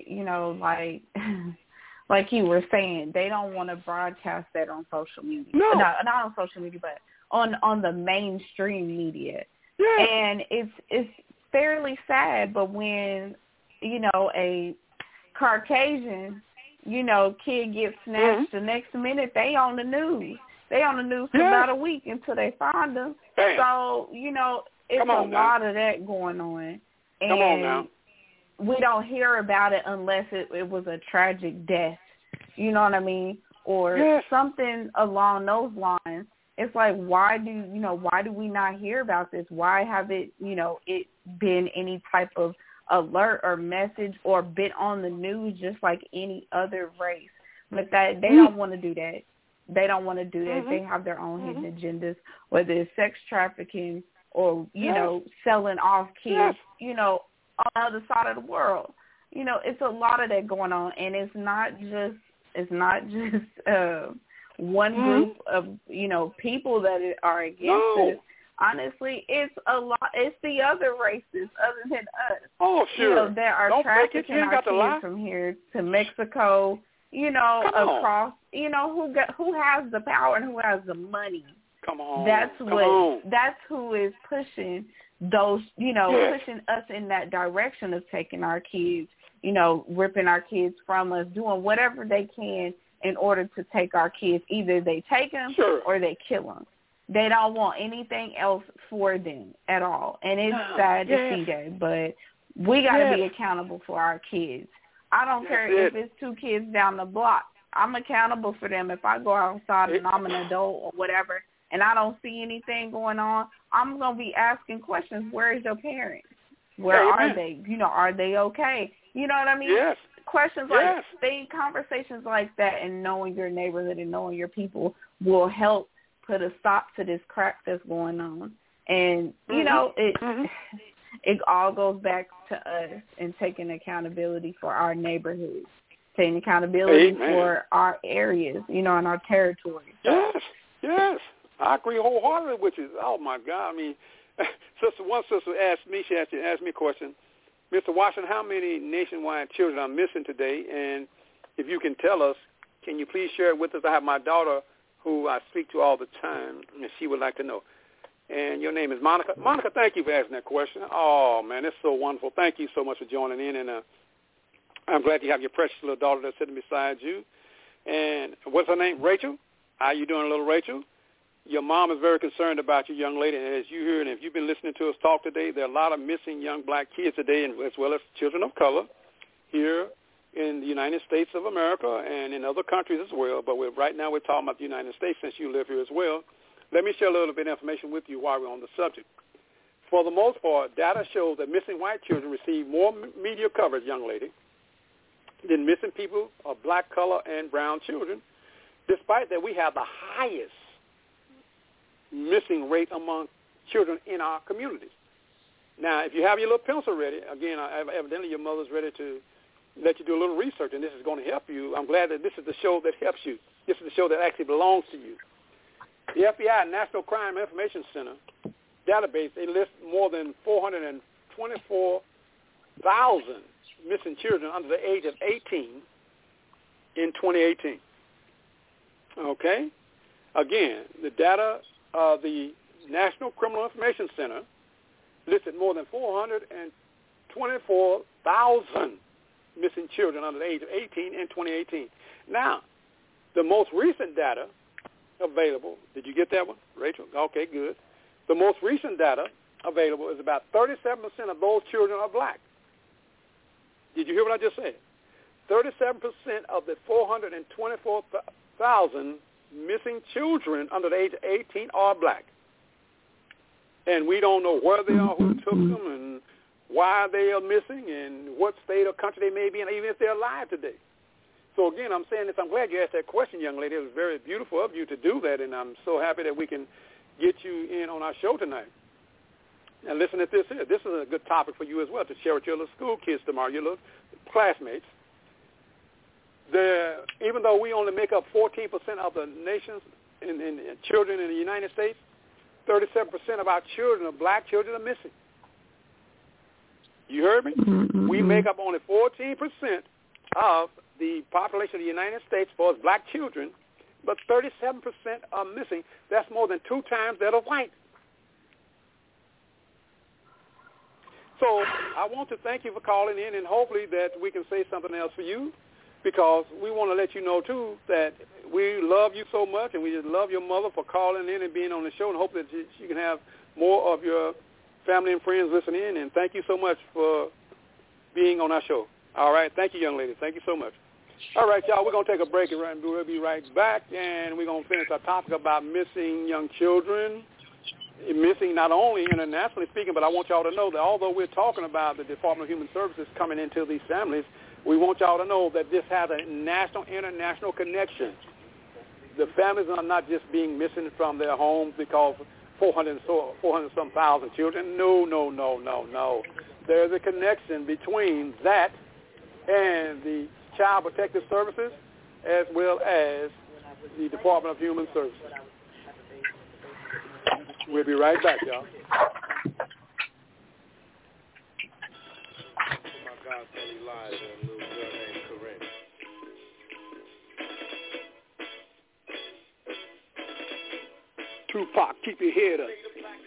like you were saying, they don't want to broadcast that on social media. No. Not on social media, but on the mainstream media. Yeah. And it's fairly sad, but when, a Caucasian, kid gets snatched, the next minute they on the news. They on the news for about a week until they find them. Bam. So, it's a lot of that going on. And come on now. We don't hear about it unless it was a tragic death. You know what I mean? Or something along those lines. It's like, why do we not hear about this? Why have it been any type of alert or message or been on the news just like any other race? But that they don't want to do that. They don't want to do that. They have their own hidden agendas, whether it's sex trafficking or, selling off kids, on the other side of the world. It's a lot of that going on, and it's not just one group of, people that are against it. Honestly, it's a lot. It's the other races other than us. Oh, sure. That are trafficking our kids from here to Mexico, across, who has the power and who has the money. Come on. That's who is pushing those, pushing us in that direction of taking our kids, ripping our kids from us, doing whatever they can in order to take our kids. Either they take them or they kill them. They don't want anything else for them at all. And it's sad to see that, but we got to be accountable for our kids. I don't care if it's 2 kids down the block. I'm accountable for them. If I go outside and I'm an adult or whatever and I don't see anything going on, I'm going to be asking questions. Where is your parents? Where are they? Are they okay? You know what I mean? Yes. Questions like conversations like that and knowing your neighborhood and knowing your people will help put a stop to this crap that's going on. And, it all goes back to us and taking accountability for our neighborhoods, taking accountability for our areas, and our territory. Yes. I agree wholeheartedly with you. Oh, my God. I mean, one sister asked me a question. Mr. Washington, how many nationwide children are missing today? And if you can tell us, can you please share it with us? I have my daughter who I speak to all the time, and she would like to know. And your name is Monica. Monica, thank you for asking that question. Oh, man, it's so wonderful. Thank you so much for joining in. And I'm glad you have your precious little daughter that's sitting beside you. And what's her name? Rachel? How you doing, little Rachel? Your mom is very concerned about you, young lady. And as you heard, and if you've been listening to us talk today, there are a lot of missing young black kids today, as well as children of color here in the United States of America and in other countries as well. But right now we're talking about the United States since you live here as well. let me share a little bit of information with you while we're on the subject. For the most part, data shows that missing white children receive more media coverage, young lady, than missing people of black, color, and brown children, despite that we have the highest missing rate among children in our communities. Now, if you have your little pencil ready, again, evidently your mother's ready to let you do a little research, and this is going to help you. I'm glad that this is the show that helps you. This is the show that actually belongs to you. The FBI National Crime Information Center database, they list more than 424,000 missing children under the age of 18 in 2018. Okay? Again, the data of the National Criminal Information Center listed more than 424,000 missing children under the age of 18 in 2018. Now, the most recent data available, did you get that one, Rachel? Okay, good. The most recent data available is about 37% of those children are black. Did you hear what I just said? 37% of the 424,000 missing children under the age of 18 are black. And we don't know where they are, who took them, and why they are missing, and what state or country they may be in, even if they're alive today. So again, I'm saying this, I'm glad you asked that question, young lady. It was very beautiful of you to do that, and I'm so happy that we can get you in on our show tonight. Now listen to this here. This is a good topic for you as well to share with your little school kids tomorrow, your little classmates. Even though we only make up 14% of the nation's in children in the United States, 37% of our children, of black children, are missing. You heard me? Mm-hmm. We make up only 14% of the population of the United States for black children, but 37% are missing. That's more than 2 times that of white. So I want to thank you for calling in, and hopefully that we can say something else for you, because we want to let you know, too, that we love you so much, and we just love your mother for calling in and being on the show, and hope that you can have more of your family and friends listening in. And thank you so much for being on our show. All right. Thank you, young lady. Thank you so much. All right, y'all, we're going to take a break, and we'll be right back, and we're going to finish our topic about missing young children, missing not only internationally speaking, but I want y'all to know that although we're talking about the Department of Human Services coming into these families, we want y'all to know that this has a national, international connection. The families are not just being missing from their homes because 400-some thousand children. No. There's a connection between that and the Child Protective Services as well as the Department of Human Services. We'll be right back, y'all. Tupac, keep your head up.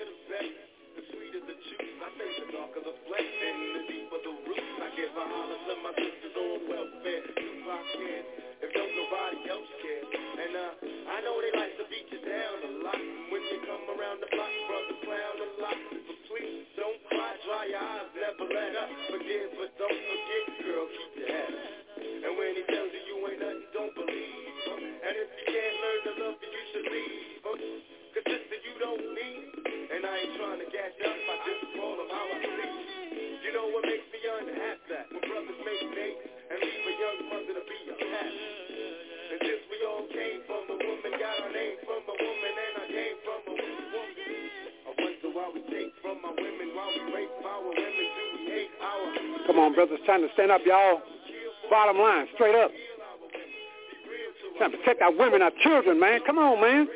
If don't nobody else care. And I know they like to beat you down a lot. When you come around the block, brothers clown a lot. But please don't cry, dry your eyes, never let up. Forgive, but don't forget, girl, keep your head up. And when he tells you you ain't nothing, don't believe him. And if you can't learn to love you, you should leave him. Cause sister, you don't need. And I ain't trying to gas up, I just call him how I see. You know what makes me unhappy? When brothers make babies and leave a young mother to be a pet. And since we all came from a woman, got our name from a woman, and I came from a woman. I wonder why we take from our women, why we rape our women, do we hate our... Come on, brothers, time to stand up, y'all. Bottom line, straight up. Time to protect our women, our children, man. Come on, man.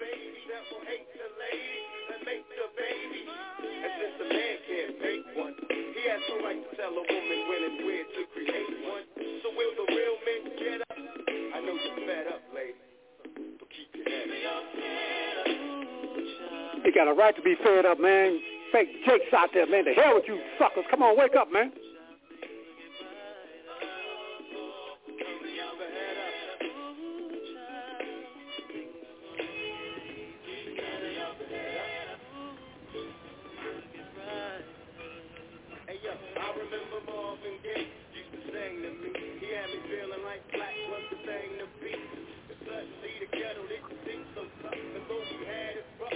No right to tell a woman when and where to create one. So will the real men get up? I know you're fed up, lady, but keep your head up. You got a right to be fed up, man. Fake Jakes out there, man. The hell with you suckers. Come on, wake up, man. Black was the thing to be. Suddenly the ghetto didn't seem so tough. And though we had it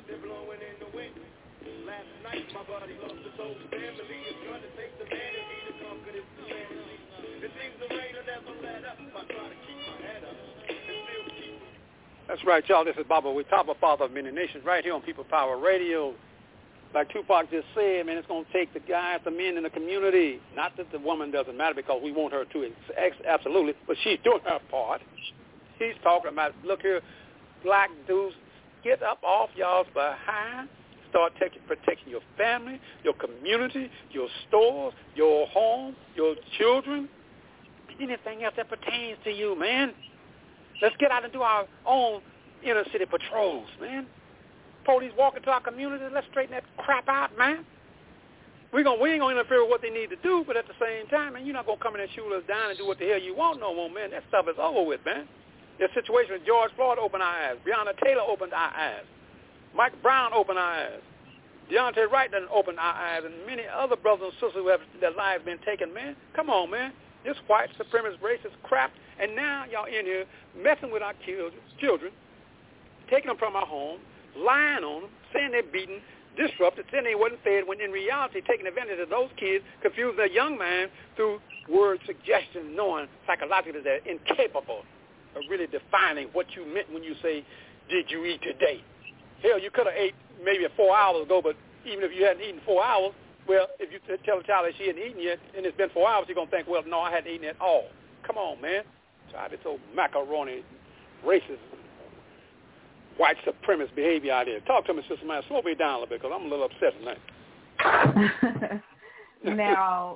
they're blowing in the wind. Last night, my buddy lost his whole family. It's gonna take the man in me to conquer this humanity. It seems the rain will never let up. I try to keep my head up and still keep. That's right, y'all. This is Baba Witapa, Father of Many Nations, right here on People Power Radio. Like Tupac just said, man, it's going to take the guys, the men in the community. Not that the woman doesn't matter because we want her to, absolutely, but she's doing her part. She's talking about, look here, black dudes, get up off y'all's behind. Start protecting your family, your community, your stores, your home, your children, anything else that pertains to you, man. Let's get out and do our own inner city patrols, man. Police walk into our community, let's straighten that crap out, man. We ain't going to interfere with what they need to do, but at the same time, man, you're not going to come in and shoot us down and do what the hell you want no more, man. That stuff is over with, man. The situation with George Floyd opened our eyes. Breonna Taylor opened our eyes. Mike Brown opened our eyes. Deontay Wright done opened our eyes, and many other brothers and sisters who have their lives been taken, man. Come on, man. This white supremacist racist crap, and now y'all in here messing with our children, taking them from our home, lying on them, saying they're beaten, disrupted, saying they wasn't fed, when in reality taking advantage of those kids, confusing their young mind through word suggestion, knowing psychologically they're incapable of really defining what you meant when you say, did you eat today? Hell, you could have ate maybe 4 hours ago, but even if you hadn't eaten 4 hours, well, if you tell a child that she hadn't eaten yet and it's been 4 hours, you're going to think, well, no, I hadn't eaten at all. Come on, man. Try this old macaroni, racist, white supremacist behavior out here. Talk to me, Sister Man. Slow me down a little bit because I'm a little upset tonight. Now,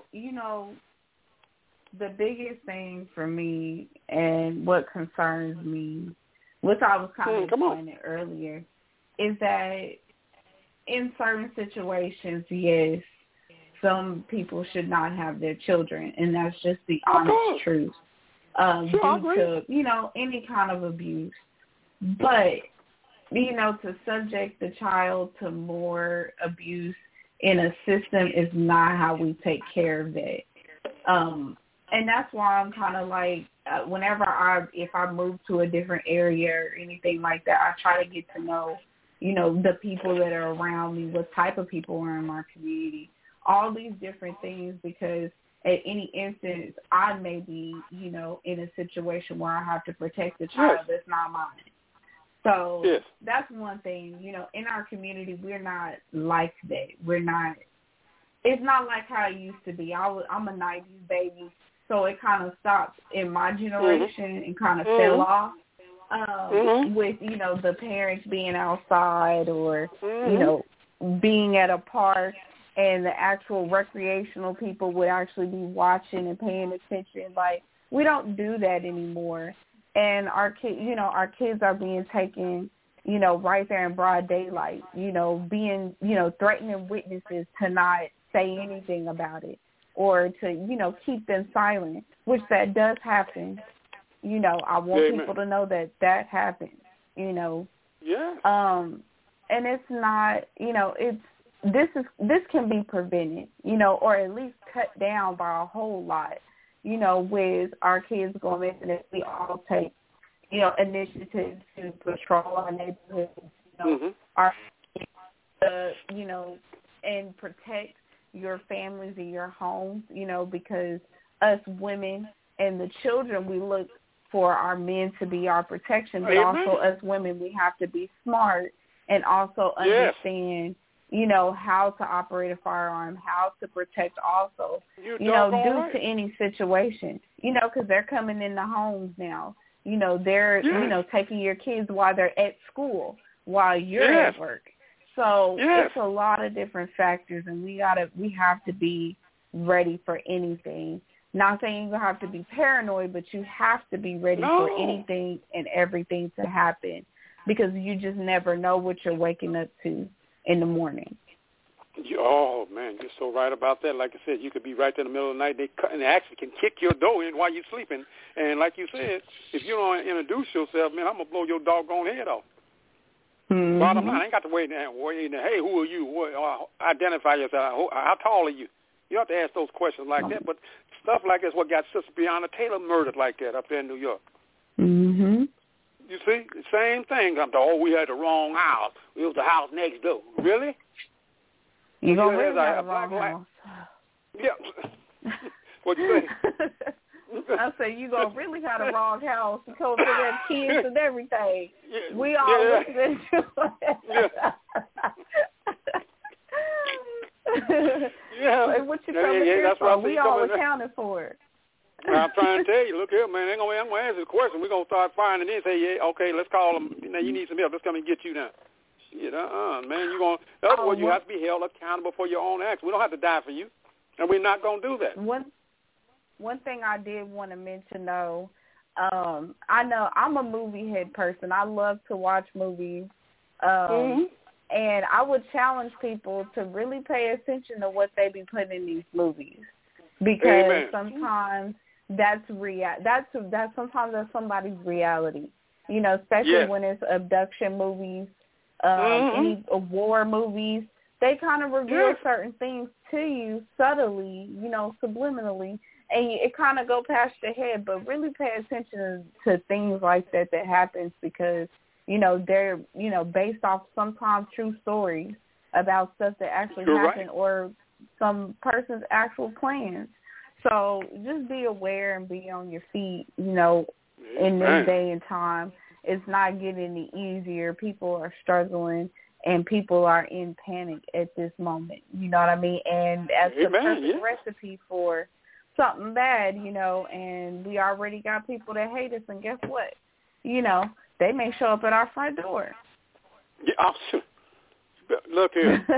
the biggest thing for me and what concerns me, which I was kind of explaining earlier, is that in certain situations, yes, some people should not have their children, and that's just the honest truth. Due to, any kind of abuse. But, to subject the child to more abuse in a system is not how we take care of that. And that's why I'm kind of like, if I move to a different area or anything like that, I try to get to know, the people that are around me, what type of people are in my community, all these different things, because at any instance, I may be, in a situation where I have to protect the child that's not mine. So that's one thing, in our community, we're not like that. It's not like how it used to be. I'm a 90s baby, so it kind of stopped in my generation and kind of fell off with, the parents being outside or, being at a park and the actual recreational people would actually be watching and paying attention. Like, we don't do that anymore. And our kids are being taken, right there in broad daylight, being, threatening witnesses to not say anything about it or to, keep them silent, which that does happen. I want people to know that happens, Yeah. And it's not, this can be prevented, or at least cut down by a whole lot. With our kids going missing, if we all take, initiative to patrol our neighborhoods, and protect your families and your homes, because us women and the children, we look for our men to be our protection, but also us women, we have to be smart and also understand how to operate a firearm, how to protect also, due to any situation, because they're coming in the homes now. They're, taking your kids while they're at school, while you're at work. So it's a lot of different factors, and we have to be ready for anything. Not saying you have to be paranoid, but you have to be ready for anything and everything to happen, because you just never know what you're waking up to in the morning. Oh, man, you're so right about that. Like I said, you could be right there in the middle of the night. They actually can kick your door in while you're sleeping. And like you said, if you don't introduce yourself, man, I'm going to blow your doggone head off. Mm-hmm. Bottom line, I ain't got to wait and hey, who are you? Identify yourself. How tall are you? You have to ask those questions like that. But stuff like that's what got Sister Breonna Taylor murdered like that up there in New York. Mm-hmm. You see, the same thing. We had the wrong house. It was the house next door. Really? You're going to really have the wrong house. Yeah. What'd you say? I said, you going to really have the wrong house because of their kids and everything. Yeah. We all listening to it. Yeah. Like, what you coming here for? We all accounted for it. I'm trying to tell you, look here, man, I'm going to answer the question. We're going to start firing and then say, yeah, okay, let's call them. You know, you need some help. Let's come and get you now. You know, man, you're going to, otherwise you have to be held accountable for your own acts. We don't have to die for you, and we're not going to do that. One thing I did want to mention, though, I know I'm a movie head person. I love to watch movies, and I would challenge people to really pay attention to what they be putting in these movies, because sometimes that's sometimes that's somebody's reality. You know, especially when it's abduction movies, any war movies. They kind of reveal certain things to you subtly, you know, subliminally, and it kind of go past your head. But really pay attention to things like that happens, because, you know, they're, you know, based off sometimes true stories about stuff that actually happened or some person's actual plans. So just be aware and be on your feet, you know, in this day and time. It's not getting any easier. People are struggling, and people are in panic at this moment. You know what I mean? And that's the perfect recipe for something bad, you know, and we already got people that hate us, and guess what? You know, they may show up at our front door. Yeah, look here.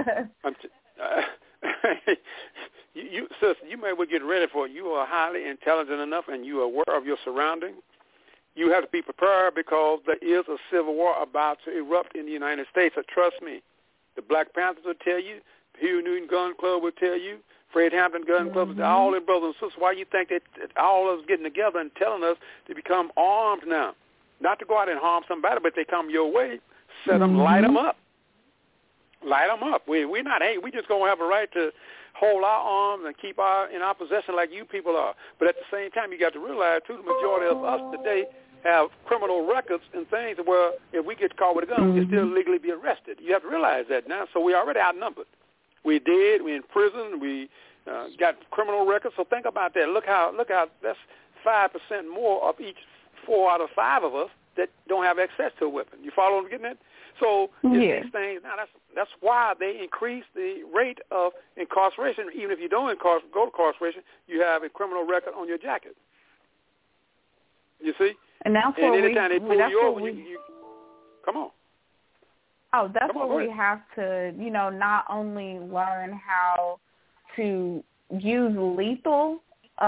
You, sister, you may well get ready for it. You are highly intelligent enough, and you are aware of your surroundings. You have to be prepared, because there is a civil war about to erupt in the United States. So trust me. The Black Panthers will tell you. The Huey Newton Gun Club will tell you. Fred Hampton Gun Club, all their brothers and sisters. Why you think that all of us getting together and telling us to become armed now? Not to go out and harm somebody, but they come your way, set them, light them up. Light them up. We're not angry. We just going to have a right to hold our arms and keep in our possession like you people are. But at the same time, you got to realize, too, the majority of us today have criminal records and things where if we get caught with a gun, we can still legally be arrested. You have to realize that now. So we're already outnumbered. We're dead. We're in prison. We got criminal records. So think about that. Look how that's 5% more of each 4 out of 5 of us that don't have access to a weapon. You follow what I'm getting at? So these things, now that's why they increase the rate of incarceration. Even if you don't go to incarceration, you have a criminal record on your jacket. You see? And that's what anytime they pull you over, you come on. Oh, that's what we have to, you know, not only learn how to use lethal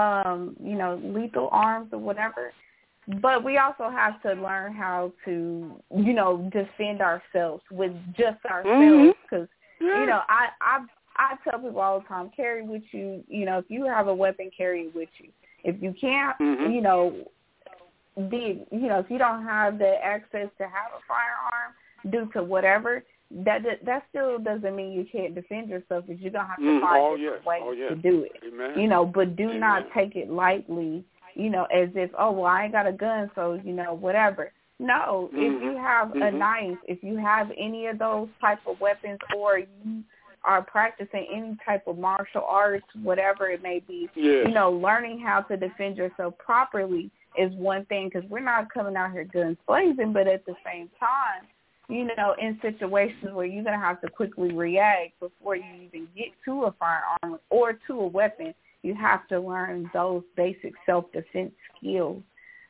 arms or whatever, but we also have to learn how to, you know, defend ourselves with just ourselves. Because, you know, I tell people all the time, carry with you, you know, if you have a weapon, carry it with you. If you can't, you know, if you don't have the access to have a firearm due to whatever, that still doesn't mean you can't defend yourself, because you're going to have to find different ways to do it. Amen. You know, but do not take it lightly, you know, as if, oh, well, I ain't got a gun, so, you know, whatever. No, if you have a knife, if you have any of those type of weapons, or you are practicing any type of martial arts, whatever it may be, you know, learning how to defend yourself properly is one thing, because we're not coming out here guns blazing, but at the same time, you know, in situations where you're going to have to quickly react before you even get to a firearm or to a weapon, you have to learn those basic self-defense skills.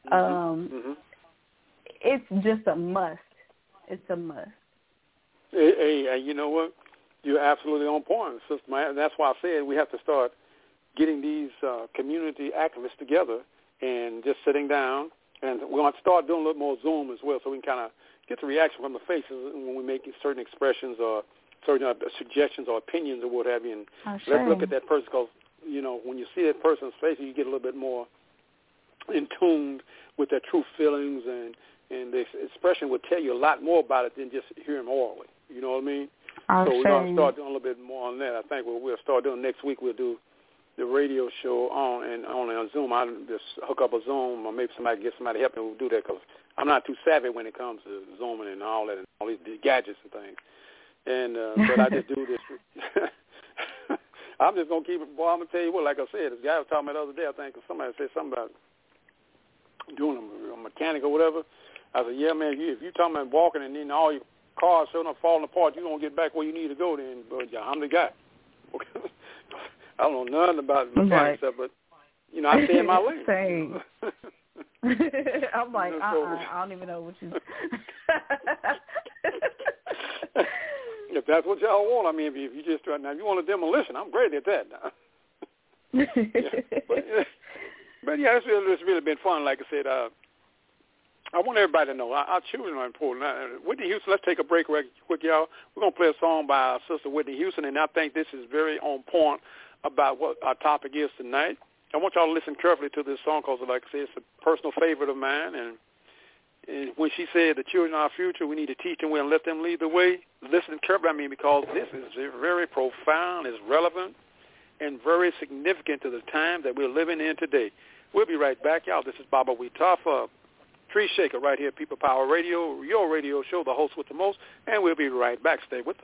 It's just a must. It's a must. Hey, you know what? You're absolutely on point, Sister Maya. That's why I said we have to start getting these community activists together and just sitting down. And we want to start doing a little more Zoom as well, so we can kind of get the reaction from the faces when we make certain expressions or certain suggestions or opinions or what have you. And let's look at that person, because, you know, when you see that person's face, you get a little bit more in tune with their true feelings, and the expression will tell you a lot more about it than just hear them orally. You know what I mean? So we're going to start doing a little bit more on that. I think we'll start doing next week. We'll do the radio show on Zoom. I'll just hook up a Zoom, or maybe somebody get somebody help me. We'll do that, because I'm not too savvy when it comes to zooming and all that and all these gadgets and things. And but I just do this. I'm just gonna keep it. Boy, I'm gonna tell you what. Like I said, this guy was talking about the other day. I think somebody said something about doing a mechanic or whatever. I said, yeah, man. If you talking about walking and then all your cars showing up falling apart, you gonna get back where you need to go. Then, but yeah, I'm the guy. I don't know nothing about mechanic stuff, but you know, I stay in my lane. Same. I'm like, I don't even know what you. If that's what y'all want, I mean, if you just try now, if you want a demolition, I'm great at that. Now. But yeah, it's really been fun. Like I said, I want everybody to know our children are important. Whitney Houston, let's take a break real quick, y'all. We're gonna play a song by our sister Whitney Houston, and I think this is very on point about what our topic is tonight. I want y'all to listen carefully to this song because, like I said, it's a personal favorite of mine. And when she said the children are our future, we need to teach them well and let them lead the way. Listen carefully, because this is very profound, is relevant, and very significant to the time that we're living in today. We'll be right back, y'all. This is Baba Witafa, Tree Shaker, right here at People Power Radio, your radio show, the host with the most, and we'll be right back. Stay with us.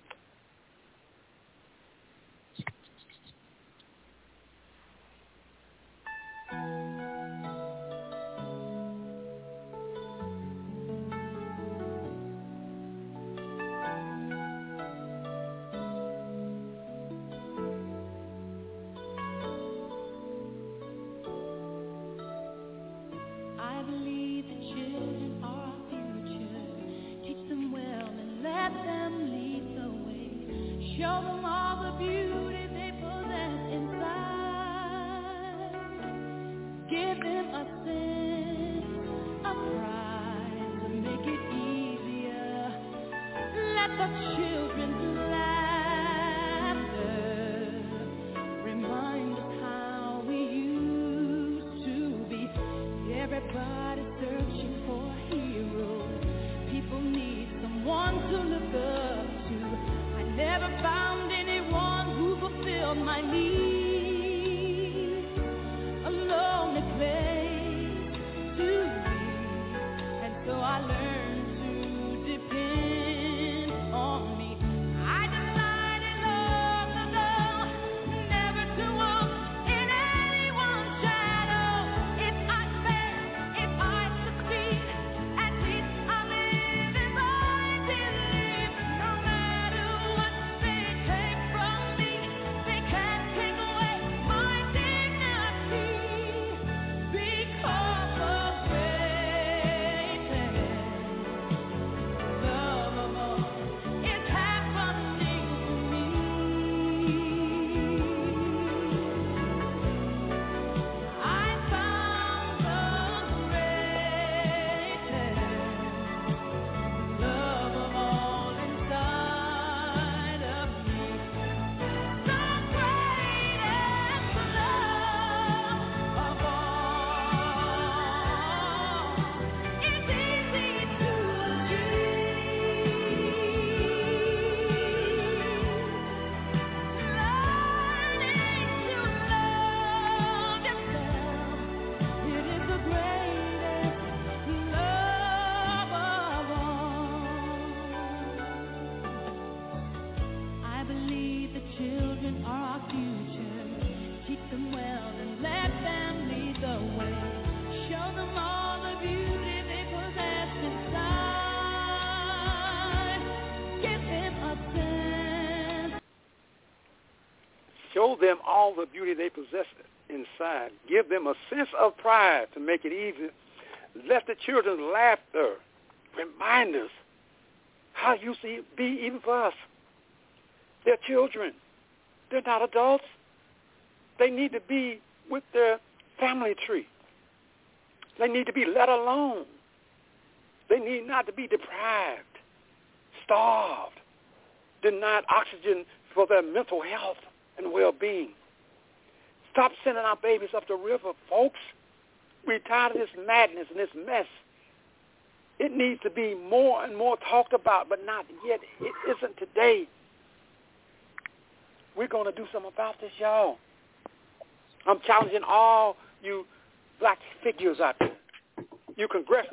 Show them all the beauty they possess inside. Give them a sense of pride to make it easy. Let the children's laughter remind us how it used to be even for us. They're children. They're not adults. They need to be with their family tree. They need to be let alone. They need not to be deprived, starved, denied oxygen for their mental health and well-being. Stop sending our babies up the river, folks. We're tired of this madness and this mess. It needs to be more and more talked about, but not yet. It isn't today. We're going to do something about this, y'all. I'm challenging all you black figures out there, you congressional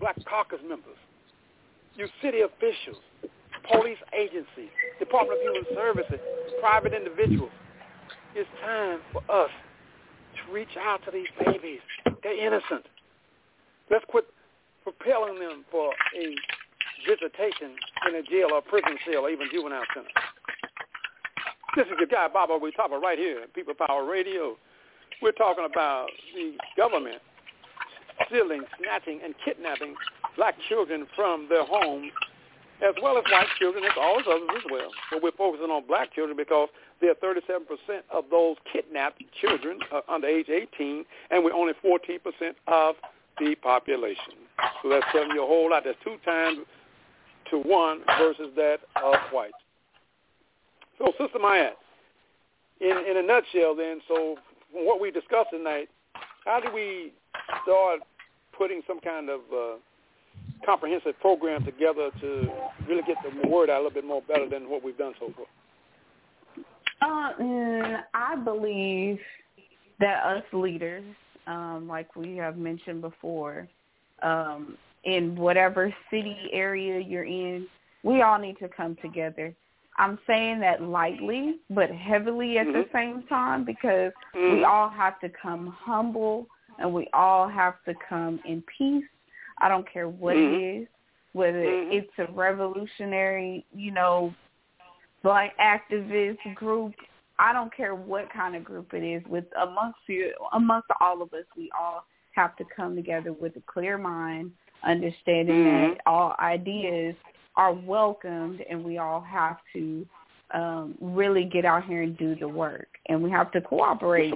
Black Caucus members, you city officials, police agencies, Department of Human Services, private individuals. It's time for us to reach out to these babies. They're innocent. Let's quit propelling them for a visitation in a jail or prison cell or even juvenile center. This is your guy, Bobo. We're talking right here at People Power Radio. We're talking about the government stealing, snatching, and kidnapping black children from their homes, as well as white children, and all others as well. But we're focusing on black children because they're 37% of those kidnapped children under age 18, and we're only 14% of the population. So that's telling you a whole lot. That's 2 times to 1 versus that of whites. So, Sister Mayat, in a nutshell then, so from what we discussed tonight, how do we start putting some kind of comprehensive program together to really get the word out a little bit more better than what we've done so far? I believe that us leaders, like we have mentioned before, in whatever city area you're in, we all need to come together. I'm saying that lightly but heavily at the same time because we all have to come humble and we all have to come in peace. I don't care what it is, whether it's a revolutionary, black activist group. I don't care what kind of group it is. Amongst all of us, we all have to come together with a clear mind, understanding that all ideas are welcomed, and we all have to really get out here and do the work, and we have to cooperate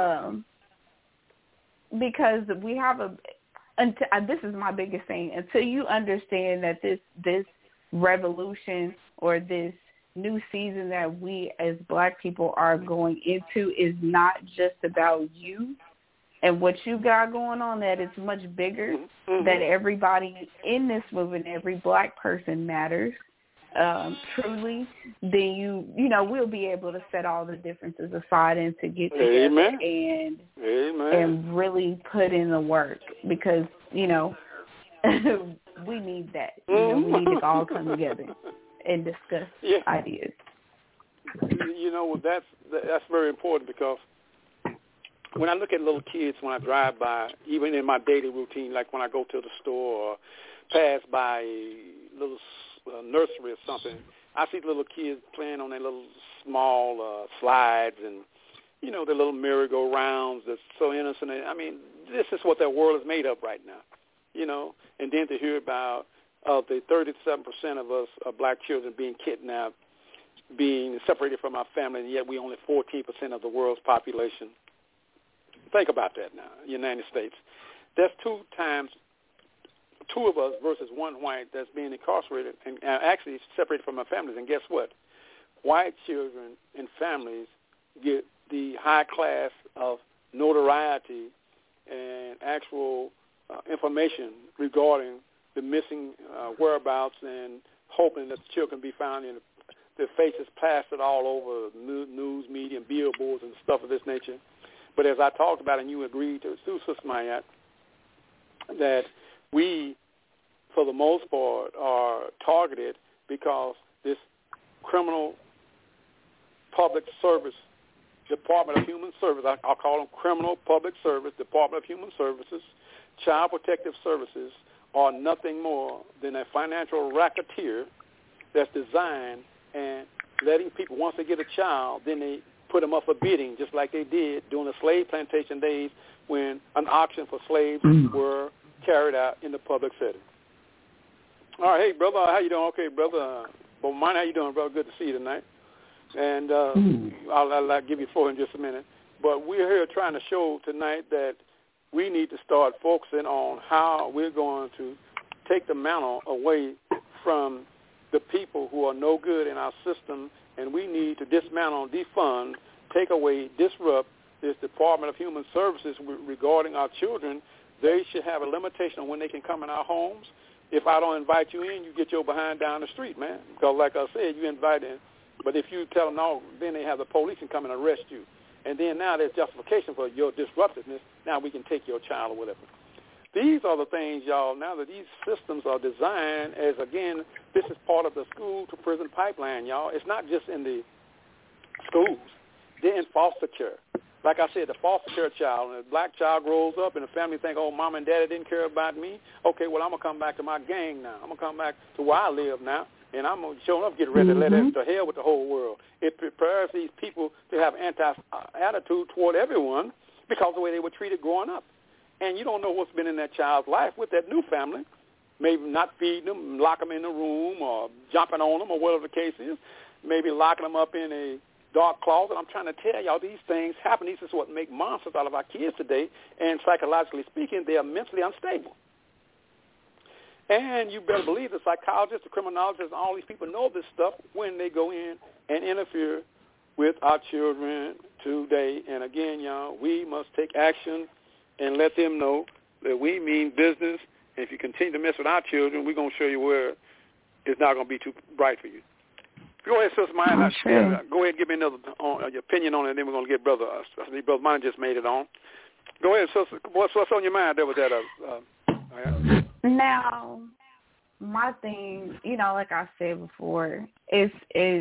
because we have this is my biggest thing. Until you understand that this revolution or this new season that we as black people are going into is not just about you and what you got going on, that it's much bigger, that everybody in this movement, every black person matters, truly, then we'll be able to set all the differences aside and to get together and really put in the work because, we need that. We need to all come together and discuss ideas. That's very important because when I look at little kids when I drive by, even in my daily routine, like when I go to the store or pass by a little nursery or something, I see little kids playing on their little small slides and, their little merry-go-rounds that's so innocent. I mean, this is what their world is made of right now, and then to hear about the 37% of us black children being kidnapped, being separated from our family, and yet we only 14% of the world's population. Think about that now, United States. That's 2 times 2 of us versus 1 white that's being incarcerated and actually separated from our families. And guess what? White children and families get the high class of notoriety and actual information regarding the missing whereabouts and hoping that the children be found in their faces plastered all over news media and billboards and stuff of this nature. But as I talked about and you agreed to, Sister Mayat, that we, for the most part, are targeted because this criminal public service, Department of Human Service, I'll call them criminal public service, Department of Human Services, Child Protective Services, are nothing more than a financial racketeer that's designed and letting people, once they get a child, then they put them up for bidding, just like they did during the slave plantation days when an auction for slaves were carried out in the public setting. All right, hey, brother, how you doing? Okay, brother. Mine, how you doing, brother? Good to see you tonight. And I'll give you the floor in just a minute. But we're here trying to show tonight that we need to start focusing on how we're going to take the mantle away from the people who are no good in our system, and we need to dismantle, defund, take away, disrupt this Department of Human Services regarding our children. They should have a limitation on when they can come in our homes. If I don't invite you in, you get your behind down the street, man. Because like I said, you invite in. But if you tell them no, then they have the police and come and arrest you. And then now there's justification for your disruptiveness. Now we can take your child or whatever. These are the things, y'all, now that these systems are designed as, again, this is part of the school-to-prison pipeline, y'all. It's not just in the schools. They're in foster care. Like I said, the foster care child, and a black child grows up and the family think, oh, mom and daddy didn't care about me. Okay, well, I'm going to come back to my gang now. I'm going to come back to where I live now, and I'm going to show up, get ready to let it to hell with the whole world. It prepares these people to have anti-attitude toward everyone because of the way they were treated growing up. And you don't know what's been in that child's life with that new family, maybe not feeding them, lock them in the room or jumping on them or whatever the case is, maybe locking them up in a dark closet. I'm trying to tell y'all these things happen. These is what make monsters out of our kids today. And psychologically speaking, they are mentally unstable. And you better believe the psychologists, the criminologists, all these people know this stuff when they go in and interfere with our children today. And again, y'all, we must take action and let them know that we mean business. And if you continue to mess with our children, we're going to show you where it's not going to be too bright for you. Go ahead, Sister Maya. Go ahead and give me another your opinion on it, and then we're going to get Brother Mine just made it on. Go ahead, Sister. What's on your mind there with that? Now, my thing, like I said before, is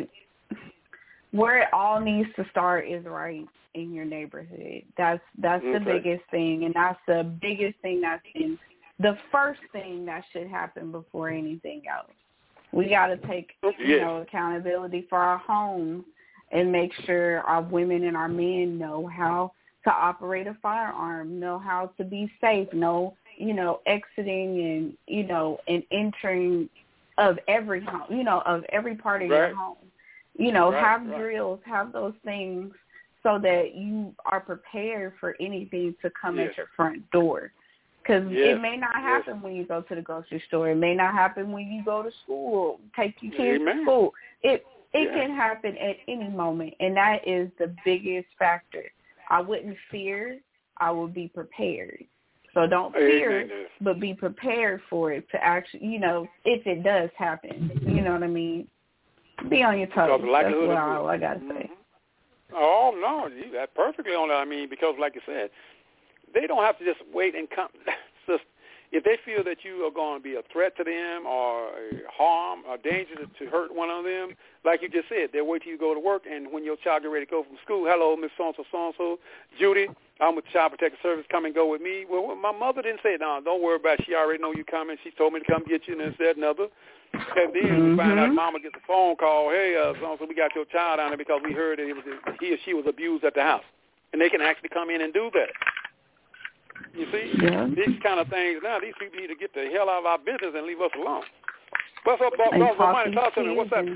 where it all needs to start is right in your neighborhood. That's the biggest thing, and that's the biggest thing that's in the first thing that should happen before anything else. We got to take, accountability for our homes and make sure our women and our men know how to operate a firearm, know how to be safe, know, exiting and, and entering of every home, of every part of your home. Have drills, have those things so that you are prepared for anything to come at your front door. Because it may not happen when you go to the grocery store. It may not happen when you go to school, take your kids to school. It can happen at any moment, and that is the biggest factor. I wouldn't fear. I would be prepared. So don't fear, but be prepared for it to actually, if it does happen. You know what I mean? Be on your toes. That's all I got to say. Oh, no, that's perfectly on that. I mean, because like you said, they don't have to just wait and come. If they feel that you are going to be a threat to them or a harm or danger to hurt one of them, like you just said, they'll wait till you go to work, and when your child get ready to go from school, hello, Miss So-and-so, Judy, I'm with Child Protective Service, come and go with me. Well, my mother didn't say, no, don't worry about it. She already know you coming. She told me to come get you, and this, that, and other. And then we find out Mama gets a phone call, hey, so we got your child down there because we heard that he or she was abused at the house. And they can actually come in and do that. You see, these kind of things now, these people need to get the hell out of our business and leave us alone. What's up, Bob? Talk to me. What's that?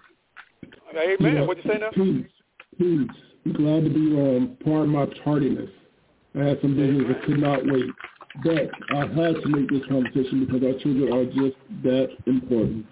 Amen. Yeah, What'd you say now? Peace. I'm glad to be part of my tardiness. I had some business that could not wait. But I had to make this conversation because our children are just that important.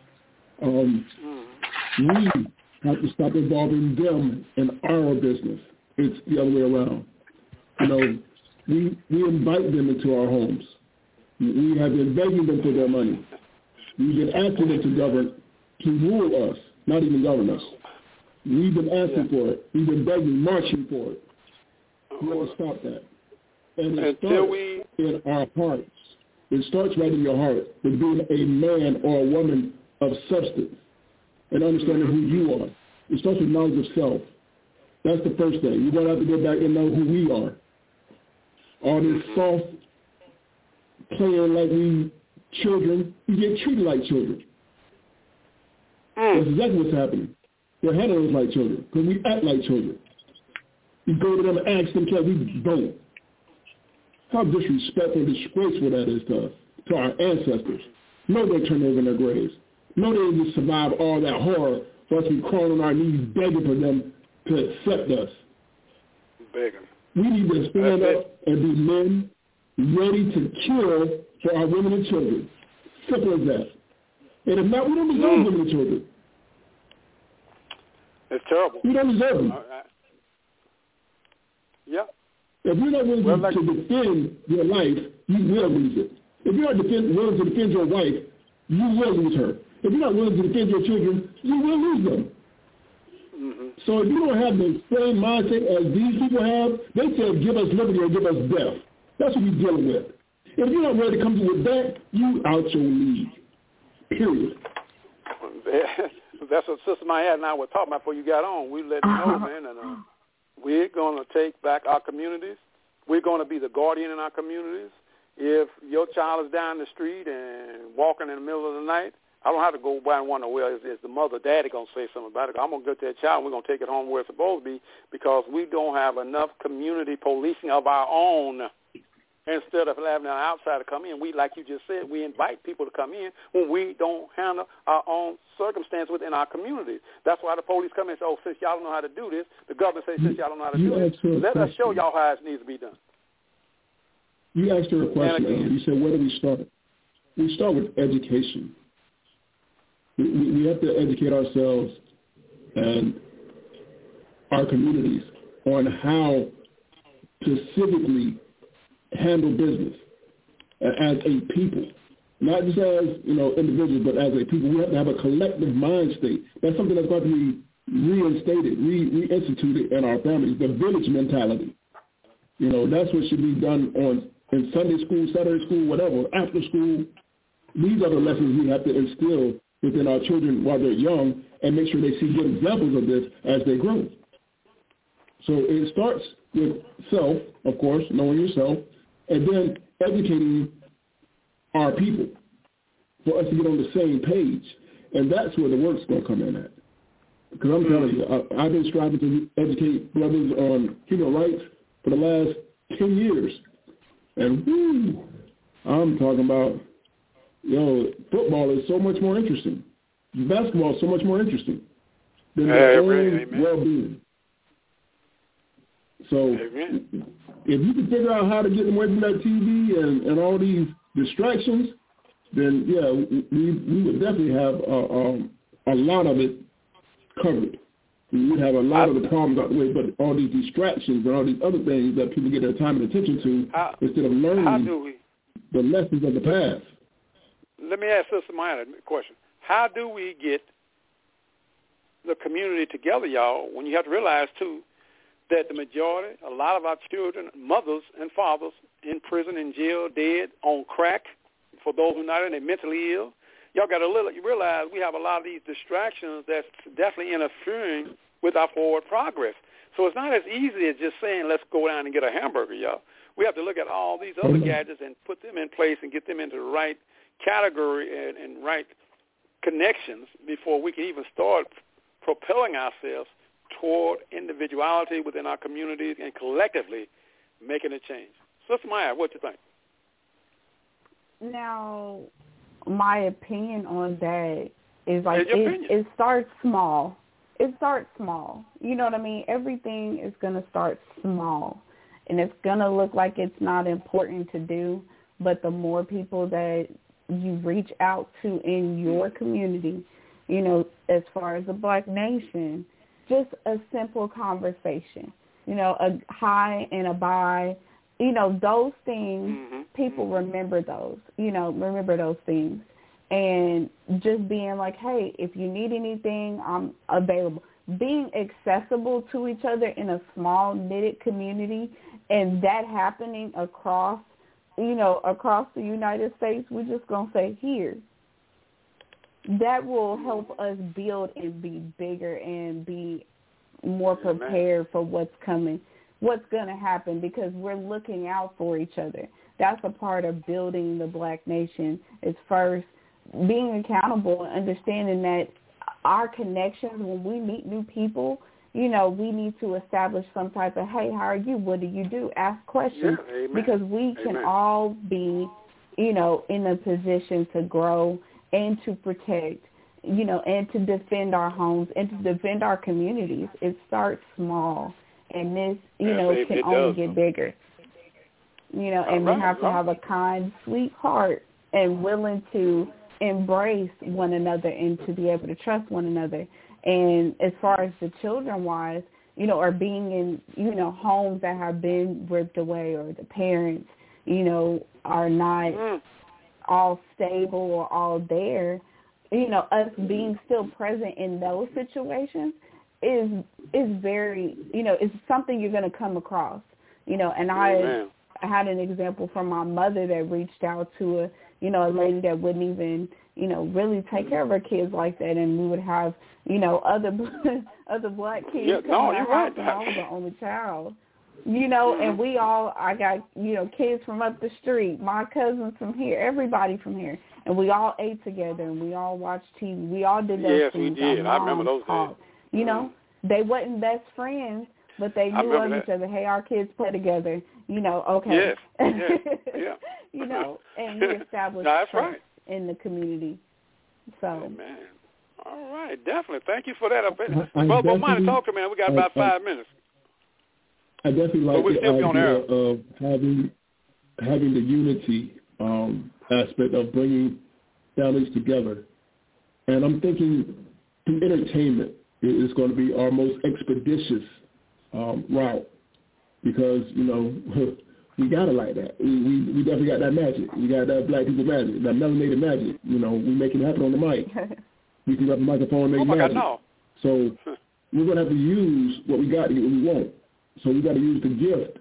We have to stop involving them in our business. It's the other way around. We invite them into our homes. We have been begging them for their money. We've been asking them to rule us, not even govern us. We've been asking for it. We've been begging, marching for it. We want to stop that. And it starts in our hearts. It starts right in your heart with being a man or a woman of substance and understanding who you are. It starts with knowledge of self. That's the first thing. You're going to have to go back and know who we are. All this soft playing like we children, we get treated like children. That's exactly what's happening. We're handling us like children because we act like children. We go to them and ask them, can we vote? How disrespectful and disgraceful that is to us, to our ancestors. No, they turned over in their graves. No, they didn't just survive all that horror for us to be crawling on our knees begging for them to accept us. Begging. We need to stand up and be men ready to kill for our women and children. Simple as that. And if not, we don't deserve women and children. It's terrible. We don't deserve them. Yeah. If you're not willing to defend your life, you will lose it. If you're not willing to defend your wife, you will lose her. If you're not willing to defend your children, you will lose them. So if you don't have the same mindset as these people have, they said give us liberty or give us death. That's what we're dealing with. If you're not ready to come with that, you out your league. Period. That's what Sister Maya and I were talking about before you got on. We let you know, man, and we're going to take back our communities. We're going to be the guardian in our communities. If your child is down the street and walking in the middle of the night, I don't have to go by and wonder, well, is the mother or daddy going to say something about it? I'm going to get that child and we're going to take it home where it's supposed to be because we don't have enough community policing of our own. Instead of having an outsider come in, we, like you just said, we invite people to come in when we don't handle our own circumstance within our communities. That's why the police come in and say, oh, since y'all don't know how to do this, the government says, since y'all don't know how to do this, let us show y'all how it needs to be done. You asked her a question. You said, where do we start? We start with education. We have to educate ourselves and our communities on how to civically handle business as a people, not just as individuals, but as a people. We have to have a collective mind state. That's something that's got to be reinstated, reinstituted in our families. The village mentality. That's what should be done in Sunday school, Saturday school, whatever, after school. These are the lessons we have to instill within our children while they're young and make sure they see good examples of this as they grow. So it starts with self, of course, knowing yourself, and then educating our people for us to get on the same page. And that's where the work's going to come in at. Because I'm telling you, I've been striving to educate brothers on human rights for the last 10 years. And I'm talking about, football is so much more interesting. Basketball is so much more interesting than their own well-being. So if you can figure out how to get them away from that TV and all these distractions, then, we would definitely have a lot of it covered. We would have a lot of the problems out the way, but all these distractions and all these other things that people get their time and attention to instead of learning the lessons of the past. Let me ask Sister Maya a question. How do we get the community together, y'all, when you have to realize, too, that the majority, a lot of our children, mothers and fathers in prison, in jail, dead, on crack, for those who are not in, they're mentally ill. Y'all got to realize we have a lot of these distractions that's definitely interfering with our forward progress. So it's not as easy as just saying, let's go down and get a hamburger, y'all. We have to look at all these other gadgets and put them in place and get them into the right category and right connections before we can even start propelling ourselves toward individuality within our communities and collectively making a change. Sister Maya, what do you think? Now, my opinion on that is like it starts small. It starts small. You know what I mean? Everything is going to start small, and it's going to look like it's not important to do, but the more people that you reach out to in your community, as far as the Black nation, just a simple conversation, a hi and a bye, those things, people remember those, remember those things. And just being like, hey, if you need anything, I'm available. Being accessible to each other in a small, knitted community, and that happening across the United States, we're just going to say here. That will help us build and be bigger and be more prepared for what's coming, what's going to happen, because we're looking out for each other. That's a part of building the Black nation, is first being accountable and understanding that our connections, when we meet new people, we need to establish some type of, hey, how are you? What do you do? Ask questions, because we can all be, in a position to grow and to protect, and to defend our homes and to defend our communities. It starts small, and this, can only get bigger. And we have to have a kind, sweet heart and willing to embrace one another and to be able to trust one another. And as far as the children-wise, or being in, homes that have been ripped away, or the parents, are not all stable or all there, us being still present in those situations is very, it's something you're going to come across, and had an example from my mother that reached out to a lady that wouldn't even, really take care of her kids like that, and we would have, other black kids coming to our house, and I was the only child. And I got, kids from up the street, my cousins from here, everybody from here. And we all ate together, and we all watched TV. We all did those things. Yes, we did. I remember those days. They wasn't best friends, but they knew of each other. Hey, our kids play together. Okay. Yes, yeah. And we established trust in the community. So. Amen. All right, definitely. Thank you for that. Brother Monty, talk to me. We got about 5 minutes. I definitely like the idea of having the unity aspect of bringing families together. And I'm thinking through entertainment is going to be our most expeditious route because, we got it like that. We definitely got that magic. We got that black people magic, that melanated magic. We make it happen on the mic. We can grab the microphone and make magic. God, no. So we're going to have to use what we got to get what we want. So we got to use the gift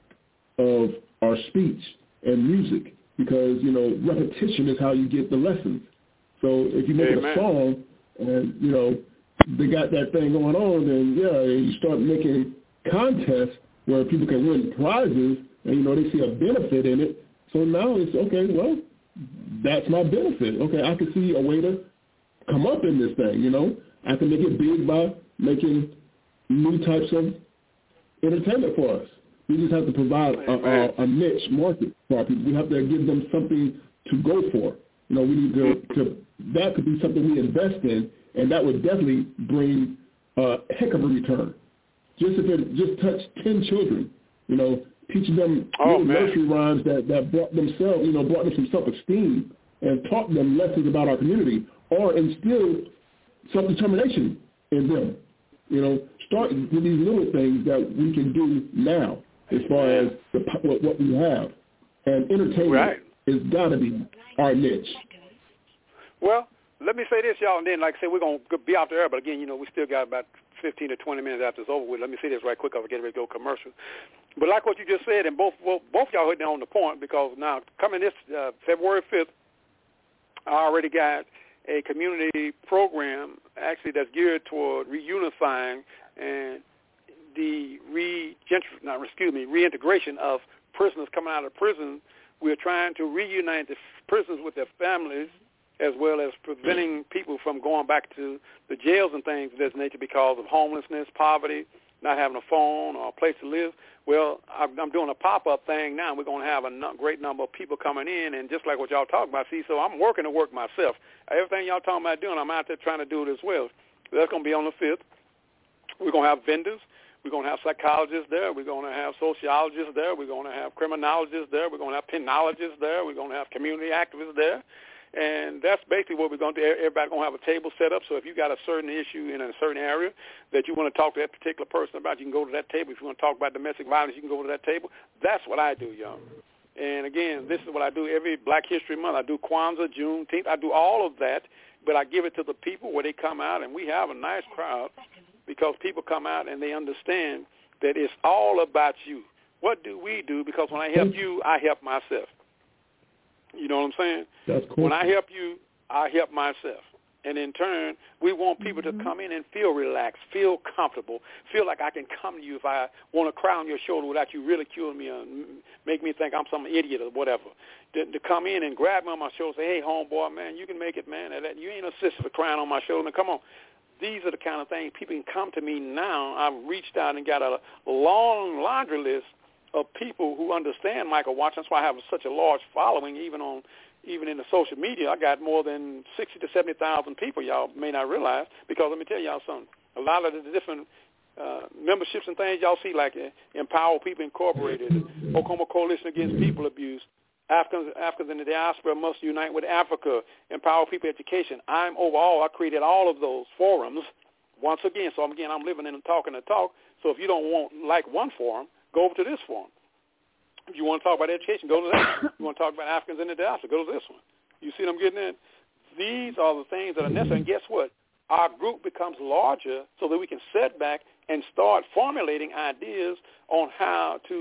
of our speech and music because, repetition is how you get the lessons. So if you make a song and, they got that thing going on, then, you start making contests where people can win prizes and, they see a benefit in it. So now it's, okay, well, that's my benefit. Okay, I can see a way to come up in this thing, I can make it big by making new types of entertainment for us. We just have to provide a niche market for our people. We have to give them something to go for. We need to that could be something we invest in, and that would definitely bring a heck of a return. Just if it just touched 10 children, teaching them nursery rhymes that brought themselves, brought them some self-esteem and taught them lessons about our community or instilled self-determination in them. Start with these little things that we can do now as far as what we have. And entertainment has got to be our niche. Well, let me say this, y'all, and then, like I said, we're going to be out the air, but again, we still got about 15 to 20 minutes after it's over with. Let me say this right quick. I'll get ready to go commercial. But like what you just said, and both y'all hit on the point, because now coming this February 5th, I already got a community program actually that's geared toward reunifying and the reintegration of prisoners coming out of prison. We're trying to reunite the prisoners with their families, as well as preventing people from going back to the jails and things of this nature because of homelessness, poverty, not having a phone or a place to live. Well, I'm doing a pop-up thing now. We're going to have a great number of people coming in, and just like what y'all talking about, see, so I'm working to work myself. Everything y'all talking about doing, I'm out there trying to do it as well. That's going to be on the 5th. We're going to have vendors. We're going to have psychologists there. We're going to have sociologists there. We're going to have criminologists there. We're going to have penologists there. We're going to have community activists there. And that's basically what we're going to do. Everybody's going to have a table set up. So if you got a certain issue in a certain area that you want to talk to that particular person about, you can go to that table. If you want to talk about domestic violence, you can go to that table. That's what I do, y'all. And, again, this is what I do every Black History Month. I do Kwanzaa, Juneteenth. I do all of that, but I give it to the people where they come out, and we have a nice crowd because people come out and they understand that it's all about you. What do we do? Because when I help you, I help myself. You know what I'm saying? That's cool. When I help you, I help myself. And in turn, we want people to come in and feel relaxed, feel comfortable, feel like I can come to you if I want to cry on your shoulder without you ridiculing me or make me think I'm some idiot or whatever. To come in and grab me on my shoulder and say, hey, homeboy, man, you can make it, man. You ain't a sister for crying on my shoulder. Man, come on. These are the kind of things people can come to me now. I've reached out and got a long laundry list of people who understand Michael Watson. That's why I have such a large following, even in the social media. I got more than 60 to 70,000 people, y'all may not realize, because let me tell y'all something. A lot of the different memberships and things y'all see, like Empower People Incorporated, Oklahoma Coalition Against People Abuse, Africans in the Diaspora Must Unite with Africa, Empower People Education. I created all of those forums once again. So, again, I'm living and talking the talk. So if you don't like one forum, go over to this forum. If you want to talk about education, go to that. If you want to talk about Africans in the diaspora, go to this one. You see what I'm getting at? These are the things that are necessary. And guess what? Our group becomes larger so that we can sit back and start formulating ideas on how to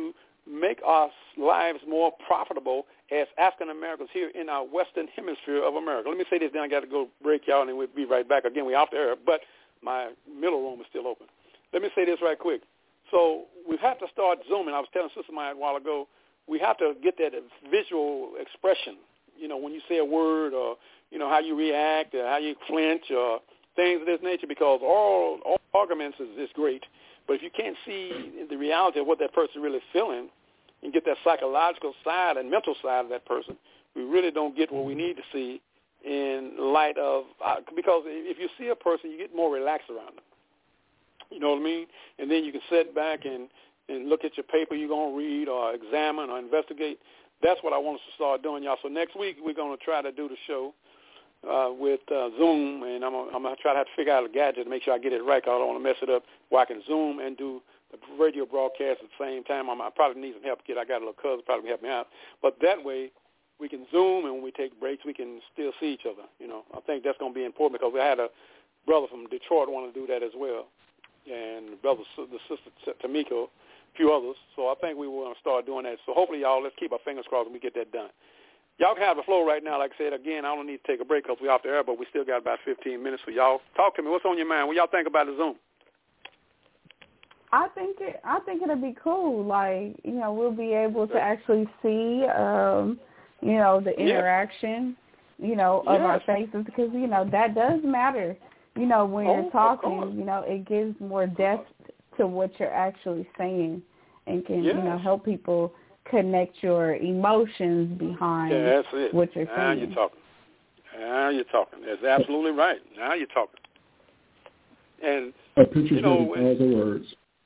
make our lives more profitable as African Americans here in our Western Hemisphere of America. Let me say this, then I got to go break y'all, and then we'll be right back. Again, we're off the air, but my middle room is still open. Let me say this right quick. So we have to start zooming. I was telling Sister Maya a while ago, we have to get that visual expression, when you say a word or, how you react or how you flinch or things of this nature, because all arguments is great. But if you can't see the reality of what that person really is feeling and get that psychological side and mental side of that person, we really don't get what we need to see in light of, because if you see a person, you get more relaxed around them. You know what I mean? And then you can sit back and look at your paper you're going to read or examine or investigate. That's what I want us to start doing, y'all. So next week we're going to try to do the show with Zoom, and I'm going to try to have to figure out a gadget to make sure I get it right, because I don't want to mess it up, where I can Zoom and do the radio broadcast at the same time. I probably need some help. I got a little cousin probably help me out. But that way we can Zoom, and when we take breaks, we can still see each other. I think that's going to be important, because I had a brother from Detroit want to do that as well, and the sister Tamiko, a few others. So I think we want to start doing that. So hopefully, y'all, let's keep our fingers crossed and we get that done. Y'all can have the flow right now. Like I said, again, I don't need to take a break because we're off the air, but we still got about 15 minutes for y'all. Talk to me. What's on your mind? What y'all think about the Zoom? I think it'll be cool. Like, we'll be able to actually see, the interaction, of our faces, because, that does matter. When you're talking, it gives more depth to what you're actually saying, and can, help people connect your emotions behind what you're saying. Now you're talking. That's absolutely right. Now you're talking. And a picture's worth 1,000 words.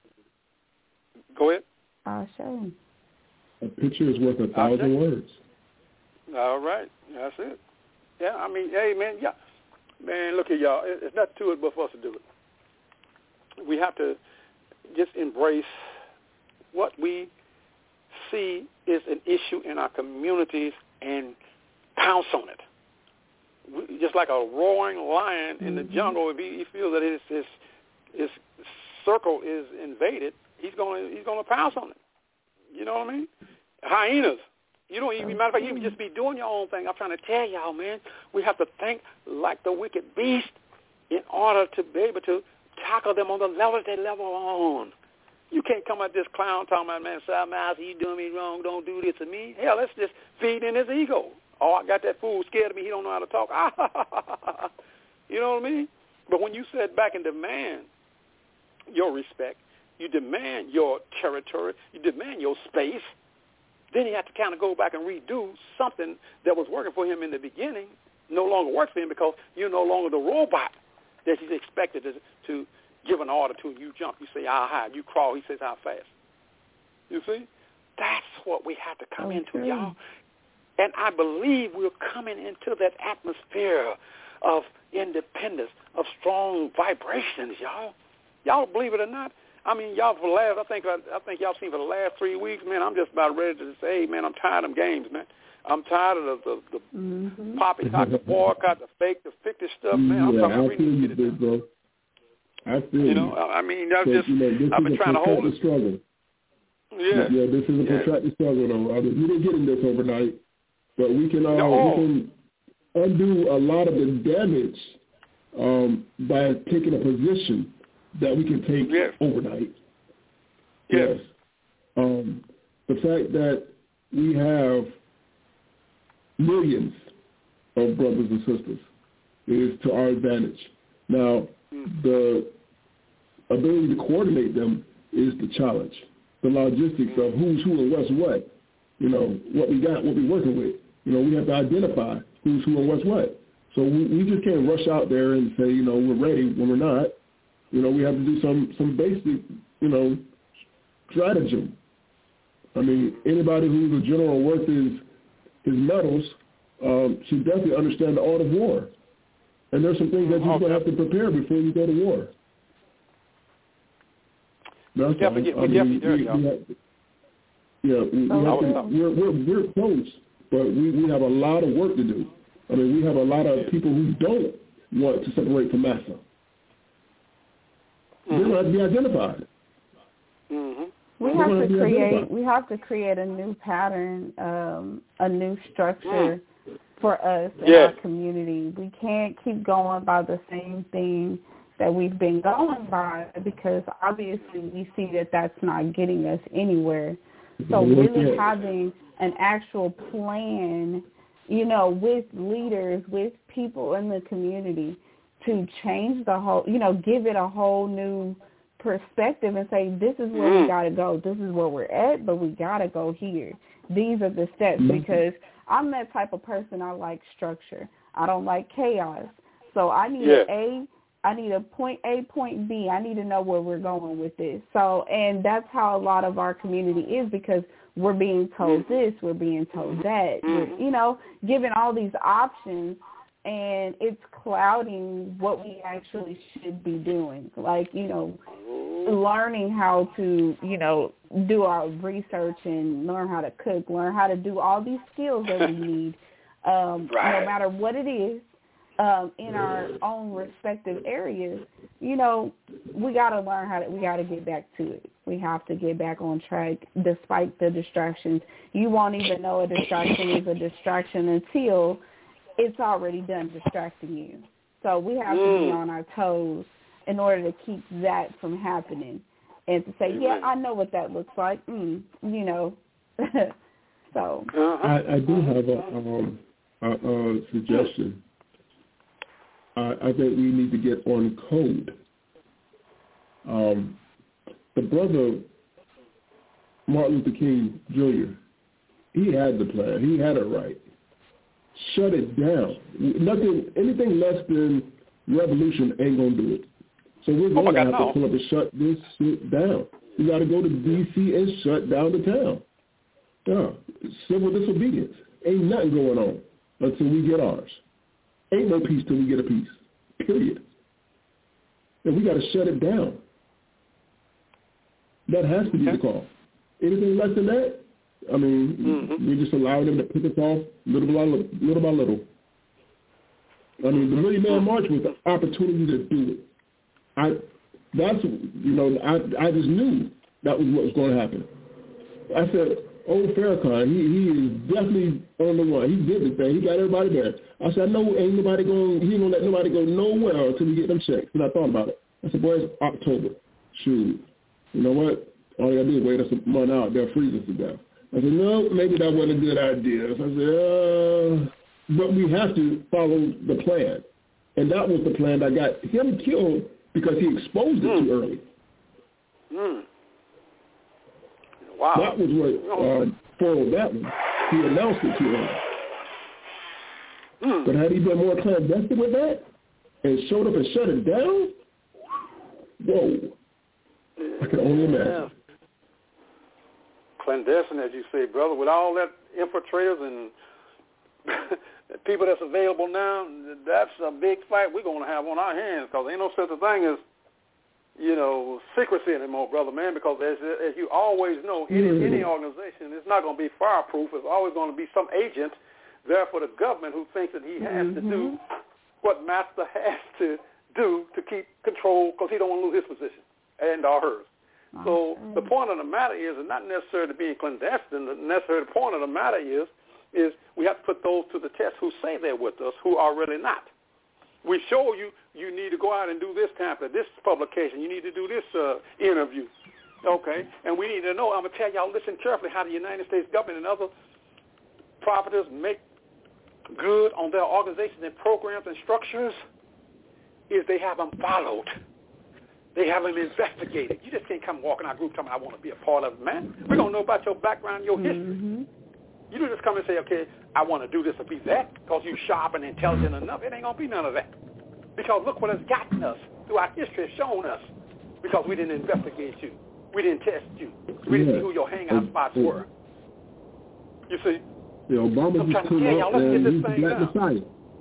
Go ahead. I'll show you. A picture is worth 1,000 words. All right. That's it. Yeah, I mean, hey, man, Man, look at y'all. It's not to it but for us to do it. We have to just embrace what we see is an issue in our communities and pounce on it. Just like a roaring lion in the jungle, if he feels that his circle is invaded, he's going to pounce on it. You know what I mean? Hyenas. You don't even, matter of fact, you can just be doing your own thing. I'm trying to tell y'all, man, we have to think like the wicked beast in order to be able to tackle them on the level they level on. You can't come at this clown talking about, man, Mouse, you doing me wrong, don't do this to me. Hell, let's just feed in his ego. Oh, I got that fool scared of me, he don't know how to talk. You know what I mean? But when you sit back and demand your respect, you demand your territory, you demand your space, then you have to kind of go back and redo something that was working for him in the beginning, no longer works for him because you're no longer the robot that he's expected to give an order to. You jump, you say, how high. You crawl, he says, how fast. You see? That's what we have to come into, y'all. And I believe we're coming into that atmosphere of independence, of strong vibrations, y'all. Y'all believe it or not? I mean, y'all for the last, I think y'all seen for the last 3 weeks, man, I'm just about ready to say, hey, man, I'm tired of them games, man. I'm tired of the poppycock, the boycott, the fake, the fictive stuff, man. I'm talking about we need to get it done. I feel you. I mean, that's just, I've been trying to hold it. Struggle. Yeah. Yeah, this is a protracted struggle, though. We didn't get in this overnight, but we can undo a lot of the damage by taking a position that we can take overnight. Yes. The fact that we have millions of brothers and sisters is to our advantage. Now, the ability to coordinate them is the challenge. The logistics of who's who and what's what. What we got, what we're working with. We have to identify who's who and what's what. So we just can't rush out there and say, we're ready when we're not. We have to do some basic, stratagem. I mean, anybody who's a general worth his medals should definitely understand the art of war. And there's some things that you're going to have to prepare before you go to war. That's we're close, but we have a lot of work to do. I mean, we have a lot of people who don't want to separate from massa. They're going to have to be identified. We have to create a new pattern, a new structure for us in our community. We can't keep going by the same thing that we've been going by, because obviously we see that that's not getting us anywhere. So really having an actual plan, you know, with leaders, with people in the community to change the whole, you know, give it a whole new perspective and say, this is where we got to go. This is where we're at, but we got to go here. These are the steps, because I'm that type of person. I like structure. I don't like chaos. So I need I need a point A, point B. I need to know where we're going with this. So, and that's how a lot of our community is, because we're being told this, we're being told that, we're, you know, given all these options, and it's clouding what we actually should be doing. Like, you know, learning how to, you know, do our research and learn how to cook, learn how to do all these skills that we need, no matter what it is. In our own respective areas, you know, we got to learn we got to get back to it. We have to get back on track despite the distractions. You won't even know a distraction is a distraction until it's already done distracting you. So we have to be on our toes in order to keep that from happening, and to say, yeah, I know what that looks like, you know. So I do have a suggestion. I think we need to get on code. The brother, Martin Luther King Jr., he had the plan. He had it right. Shut it down. Anything less than revolution ain't going to do it. So we're going to have to pull up and shut this shit down. We got to go to D.C. and shut down the town. Yeah, civil disobedience. Ain't nothing going on until we get ours. Ain't no peace till we get a peace, period. And we got to shut it down. That has to be the call. Anything less than that, I mean, we're just allowing them to pick us off little by little. I mean, the Million Man March was the opportunity to do it. I just knew that was what was going to happen. I said, old Farrakhan, he is definitely on the one. He did the thing. He got everybody there. I said, I know he ain't gonna let nobody go nowhere until we get them checks. And I thought about it. I said, boy, it's October. Shoot. You know what? All you gotta do is wait us a month out. They'll freeze us to death. I said, no, maybe that wasn't a good idea. So I said, but we have to follow the plan. And that was the plan that got him killed because he exposed it too early. Wow. That was what foiled that one. He announced it too early. But had he been more clandestine with that and showed up and shut it down, whoa. I can only imagine. Clandestine, as you say, brother, with all that infiltrators and people that's available now, that's a big fight we're going to have on our hands, because ain't no such a thing as, you know, secrecy anymore, brother, man, because as you always know, any organization, it's not going to be fireproof. It's always going to be some agent there for the government who thinks that he has to do what master has to do to keep control, because he don't want to lose his position and or hers. So the point of the matter is not necessarily being clandestine. The point of the matter is we have to put those to the test who say they're with us, who are really not. We show you need to go out and do this pamphlet, this publication. You need to do this interview. Okay? And we need to know, I'm going to tell y'all, listen carefully, how the United States government and other providers make good on their organizations and programs and structures is they have them followed. They have them investigated. You just can't come walk in our group telling me I want to be a part of it, man. We're going to know about your background, your history. You don't just come and say, okay, I want to do this or be that because you're sharp and intelligent enough. It ain't going to be none of that. Because look what it's gotten us through our history, has shown us. Because we didn't investigate you. We didn't test you. We didn't see who your hangout spots were. You see? Yeah, Obama just came out and he's the Black Messiah.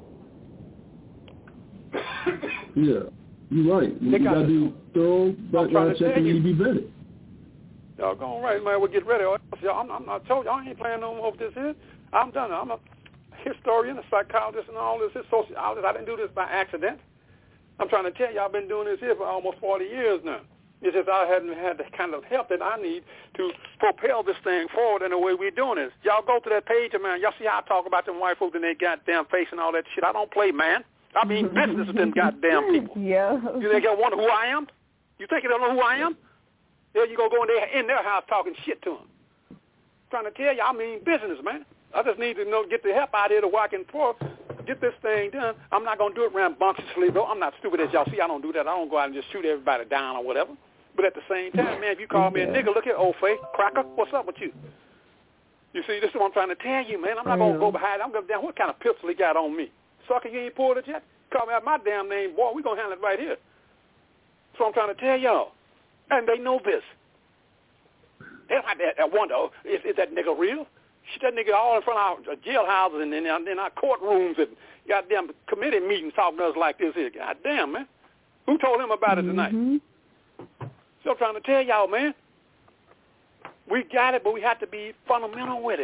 Yeah, you're right. You got to do thorough background check and you need to be vetted. Doggone right, man. We'll get ready. I'm not told y'all ain't playing no more with this here. I'm done. I'm a historian, a psychologist, and all this. A sociologist. I didn't do this by accident. I'm trying to tell you, I've been doing this here for almost 40 years now. It's just I hadn't had the kind of help that I need to propel this thing forward in the way we're doing this. Y'all go to that page, man. Y'all see how I talk about them white folks and they goddamn face and all that shit. I don't play, man. I mean business with them goddamn people. Yeah. You think I wonder who I am? You think you don't know who I am? Yeah, you go in their house talking shit to them. Trying to tell you, I mean business, man. I just need to get the help out here to walk and forth, get this thing done. I'm not going to do it rambunctiously, though. I'm not stupid as y'all see. I don't do that. I don't go out and just shoot everybody down or whatever. But at the same time, man, if you call me a nigga, look at old face, cracker, what's up with you? You see, this is what I'm trying to tell you, man. I'm not going to go behind it. I'm going to damn what kind of pistol he got on me. Sucker, you ain't pulled it yet? Call me out my damn name, boy. We're going to handle it right here. So I'm trying to tell y'all. And they know this. They don't wonder, is that nigga real? Shit, that nigga all in front of our jailhouses and in our courtrooms and goddamn committee meetings talking to us like this here. Goddamn, man. Who told him about it tonight? So I'm trying to tell y'all, man. We got it, but we have to be fundamental with it.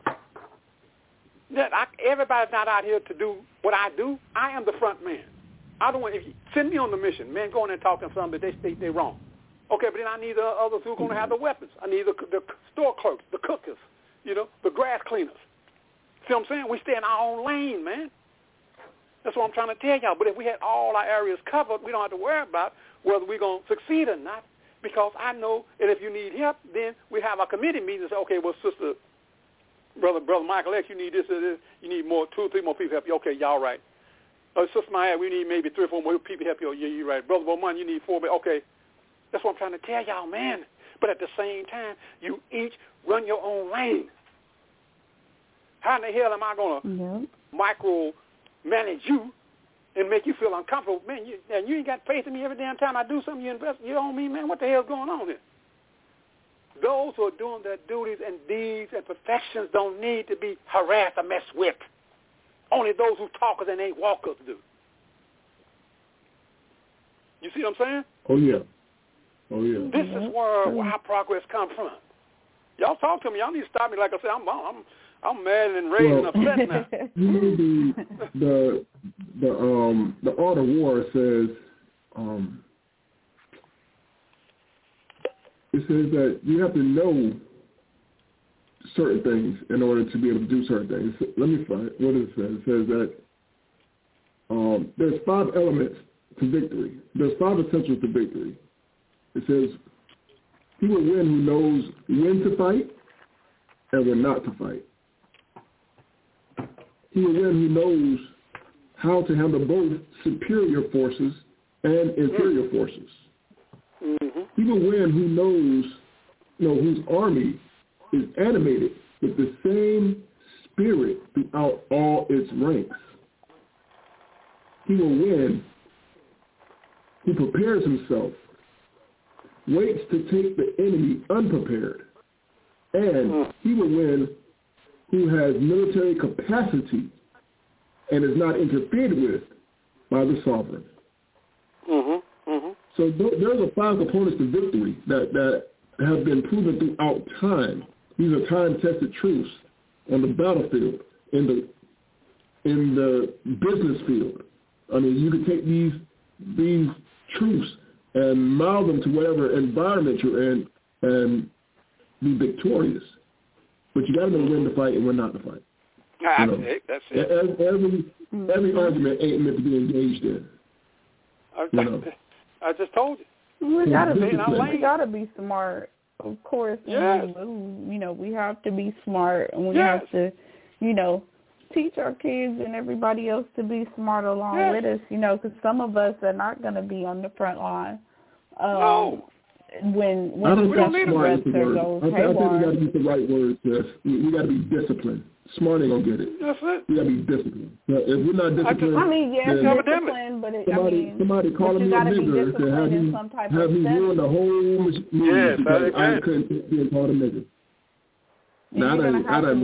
Everybody's not out here to do what I do. I am the front man. I don't want if you send me on the mission, man, go in there and talk to them something that they state they're wrong. Okay, but then I need the others who are going to have the weapons. I need the store clerks, the cookers, the grass cleaners. See what I'm saying? We stay in our own lane, man. That's what I'm trying to tell y'all. But if we had all our areas covered, we don't have to worry about whether we're going to succeed or not, because I know that if you need help, then we have our committee meetings and say, okay, well, sister, brother Michael X, you need this or this. You need 2 or 3 more people help you. Okay, y'all right. Sister Maya, we need maybe 3 or 4 more people help you. Yeah, you're right. Brother Bowman, you need 4. Okay. That's what I'm trying to tell y'all, man. But at the same time, you each run your own lane. How in the hell am I going to micromanage you and make you feel uncomfortable? Man, you ain't got faith in me every damn time I do something. You invest. You know me, man. What the hell's going on here? Those who are doing their duties and deeds and perfections don't need to be harassed or messed with. Only those who talkers and ain't walkers do. You see what I'm saying? Oh, yeah. Oh, yeah. This is where our progress comes from. Y'all talk to me. Y'all need to stop me. Like I said, I'm mad and enraged and upset now. The Art of War says it says that you have to know certain things in order to be able to do certain things. Let me find what it says. It says that there's 5 elements to victory. There's 5 essentials to victory. It says, he will win who knows when to fight and when not to fight. He will win who knows how to handle both superior forces and inferior forces. Mm-hmm. He will win who knows, whose army is animated with the same spirit throughout all its ranks. He will win who prepares himself, waits to take the enemy unprepared, and he will win who has military capacity and is not interfered with by the sovereign. Mm-hmm. Mm-hmm. So those are 5 components to victory that have been proven throughout time. These are time-tested truths on the battlefield, in the business field. I mean, you can take these truths and meld them to whatever environment you're in and be victorious. But you got to know when to fight and when not to fight. That's it. Every argument ain't meant to be engaged in. I just told you. We gotta be smart, of course. Yes. We have to be smart, and we have to, teach our kids and everybody else to be smart along with us. Because some of us are not going to be on the front line. When I don't think smart is the word. I think we got to use the right word. Yes, we got to be disciplined. Smart ain't gonna get it. That's it. We gotta be disciplined. If we're not disciplined, disciplined, but somebody calling me a nigger to have me ruin the whole movie because I couldn't be called a nigger. You're gonna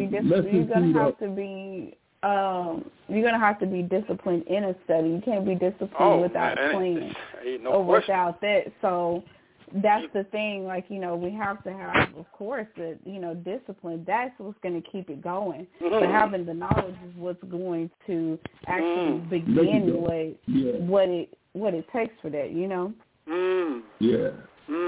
have to be disciplined in a study. You can't be disciplined without playing without that. So that's the thing. We have to have, of course, the discipline. That's what's going to keep it going. Mm-hmm. But having the knowledge is what's going to actually begin what it takes for that. Yeah.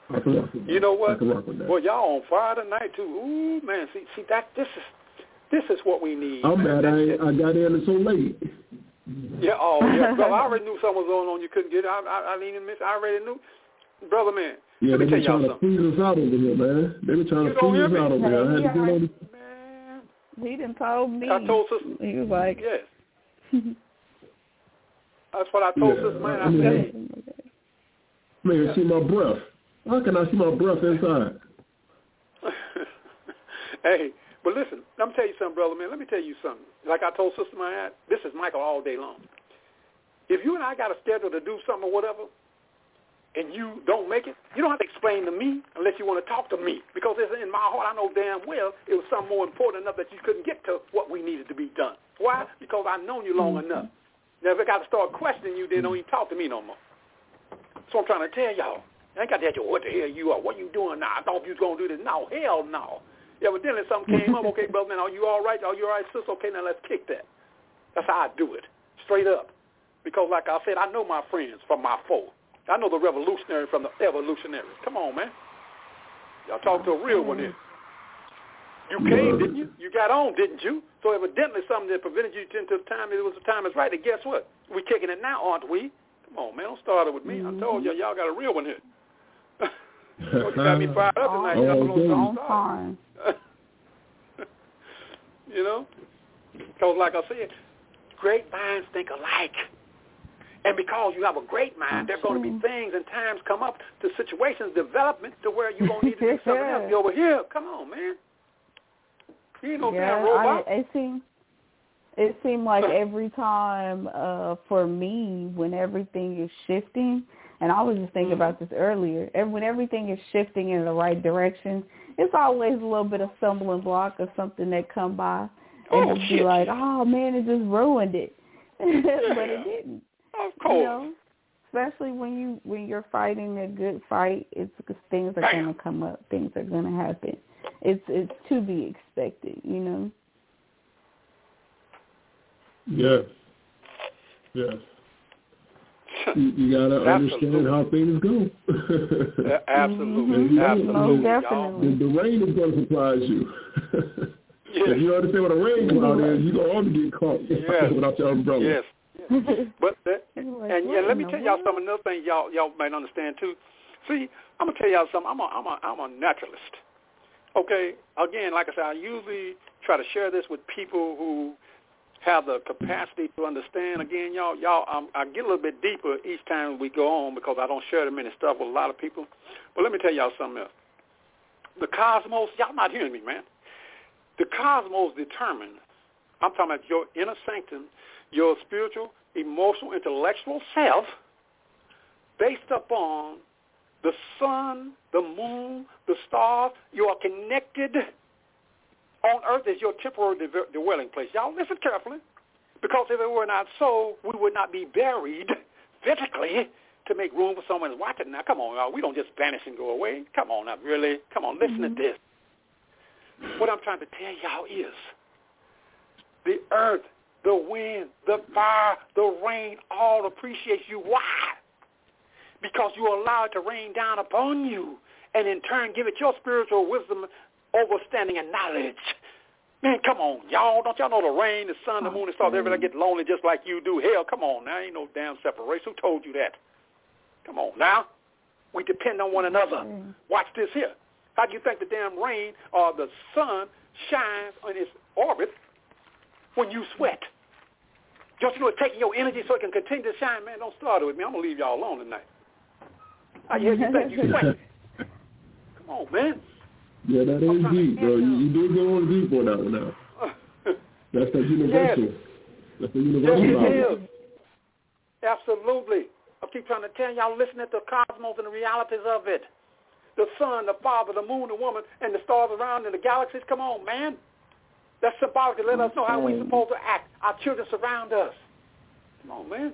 You know what? Well, y'all on fire tonight too. Ooh, man, see that this is what we need. I'm mad I got in so late. Yeah, Well, I already knew something was going on. You couldn't get it. I didn't miss. I already knew, brother, man. Yeah, let me they tell been y'all trying to freeze us out over here, man. They been trying to freeze us out over here. I had to get on. Man, he done told me. I told Sister. He was like, yes. That's what I told Sister, man. I said, man, see my breath. How can I see my breath inside? Hey, but listen, let me tell you something, brother, man. Let me tell you something. Like I told Sister Maya, this is Michael all day long. If you and I got a schedule to do something or whatever, and you don't make it, you don't have to explain to me unless you want to talk to me. Because it's in my heart, I know damn well it was something more important enough that you couldn't get to what we needed to be done. Why? Because I've known you long enough. Now, if I got to start questioning you, then don't even talk to me no more. That's what I'm trying to tell y'all. I ain't got to ask you what the hell you are. What you doing now? I thought you was going to do this. No, hell no. Evidently something came up. Okay, brother, man, are you all right? Are you all right, sis? Okay, now let's kick that. That's how I do it, straight up. Because like I said, I know my friends from my foe. I know the revolutionary from the evolutionary. Come on, man. Y'all talk to a real one here. You came, didn't you? You got on, didn't you? So evidently something that prevented you until the time it was the time is right. And guess what? We kicking it now, aren't we? Come on, man. Don't start it with me. I told you, y'all got a real one here. You got me fired up tonight. You know? Because like I said, great minds think alike. And because you have a great mind, there are going to be things and times come up to situations, development, to where you're going to need to do something else. You're over here. Come on, man. You ain't no damn robot. It seemed like every time for me, when everything is shifting, and I was just thinking about this earlier, when everything is shifting in the right direction, it's always a little bit of stumbling block or something that come by. And it'd be like, oh, man, it just ruined it. But it didn't. Of course. You know, especially when you're fighting a good fight, it's because things are going to come up. Things are going to happen. It's to be expected, you know. Yes. Yes. You got to understand how things go. Absolutely. Most definitely. The rain is going to surprise you. Yes. If you understand what a rain cloud is, you're going to get caught without your umbrella. Yes. But and let me tell y'all something. Another thing y'all might understand too. See, I'm gonna tell y'all something. I'm a naturalist. Okay. Again, like I said, I usually try to share this with people who have the capacity to understand. Again, y'all, I get a little bit deeper each time we go on because I don't share that many stuff with a lot of people. But let me tell y'all something else. The cosmos, y'all not hearing me, man. The cosmos determines. I'm talking about your inner sanctum, your spiritual, emotional, intellectual self, based upon the sun, the moon, the stars. You are connected. On earth is your temporary dwelling place. Y'all listen carefully, because if it were not so, we would not be buried physically to make room for someone watching. Now, come on, y'all. We don't just vanish and go away. Come on, now, really. Come on, listen to this. What I'm trying to tell y'all is the earth, the wind, the fire, the rain all appreciates you. Why? Because you allow it to rain down upon you and in turn give it your spiritual wisdom, understanding, and knowledge. Man, come on, y'all. Don't y'all know the rain, the sun, the moon, the stars, everybody get lonely just like you do? Hell, come on now. Ain't no damn separation. Who told you that? Come on now. We depend on one another. Watch this here. How do you think the damn rain or the sun shines on its orbit when you sweat? Just you know, it's taking your energy so it can continue to shine. Man, don't start it with me. I'm going to leave y'all alone tonight. How the hell you think you sweat? Come on, man. Yeah, that is deep, bro. You do go on deep on that one now. That's the universal. Yes. That's the universal knowledge. Absolutely. I keep trying to tell y'all, listen to the cosmos and the realities of it. The sun, the father, the moon, the woman, and the stars around and the galaxies. Come on, man. That's symbolic to let us know how we're supposed to act. Our children surround us. Come on, man.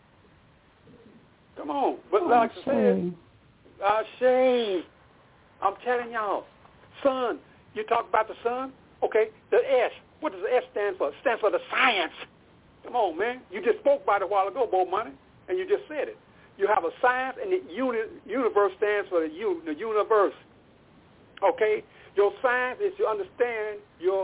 Come on. But like I said, shame. I'm telling y'all. Sun. You talk about the sun? Okay. The S. What does the S stand for? It stands for the science. Come on, man. You just spoke about it a while ago, Bo Money, and you just said it. You have a science, and the universe stands for the universe. Okay? Your science is overstanding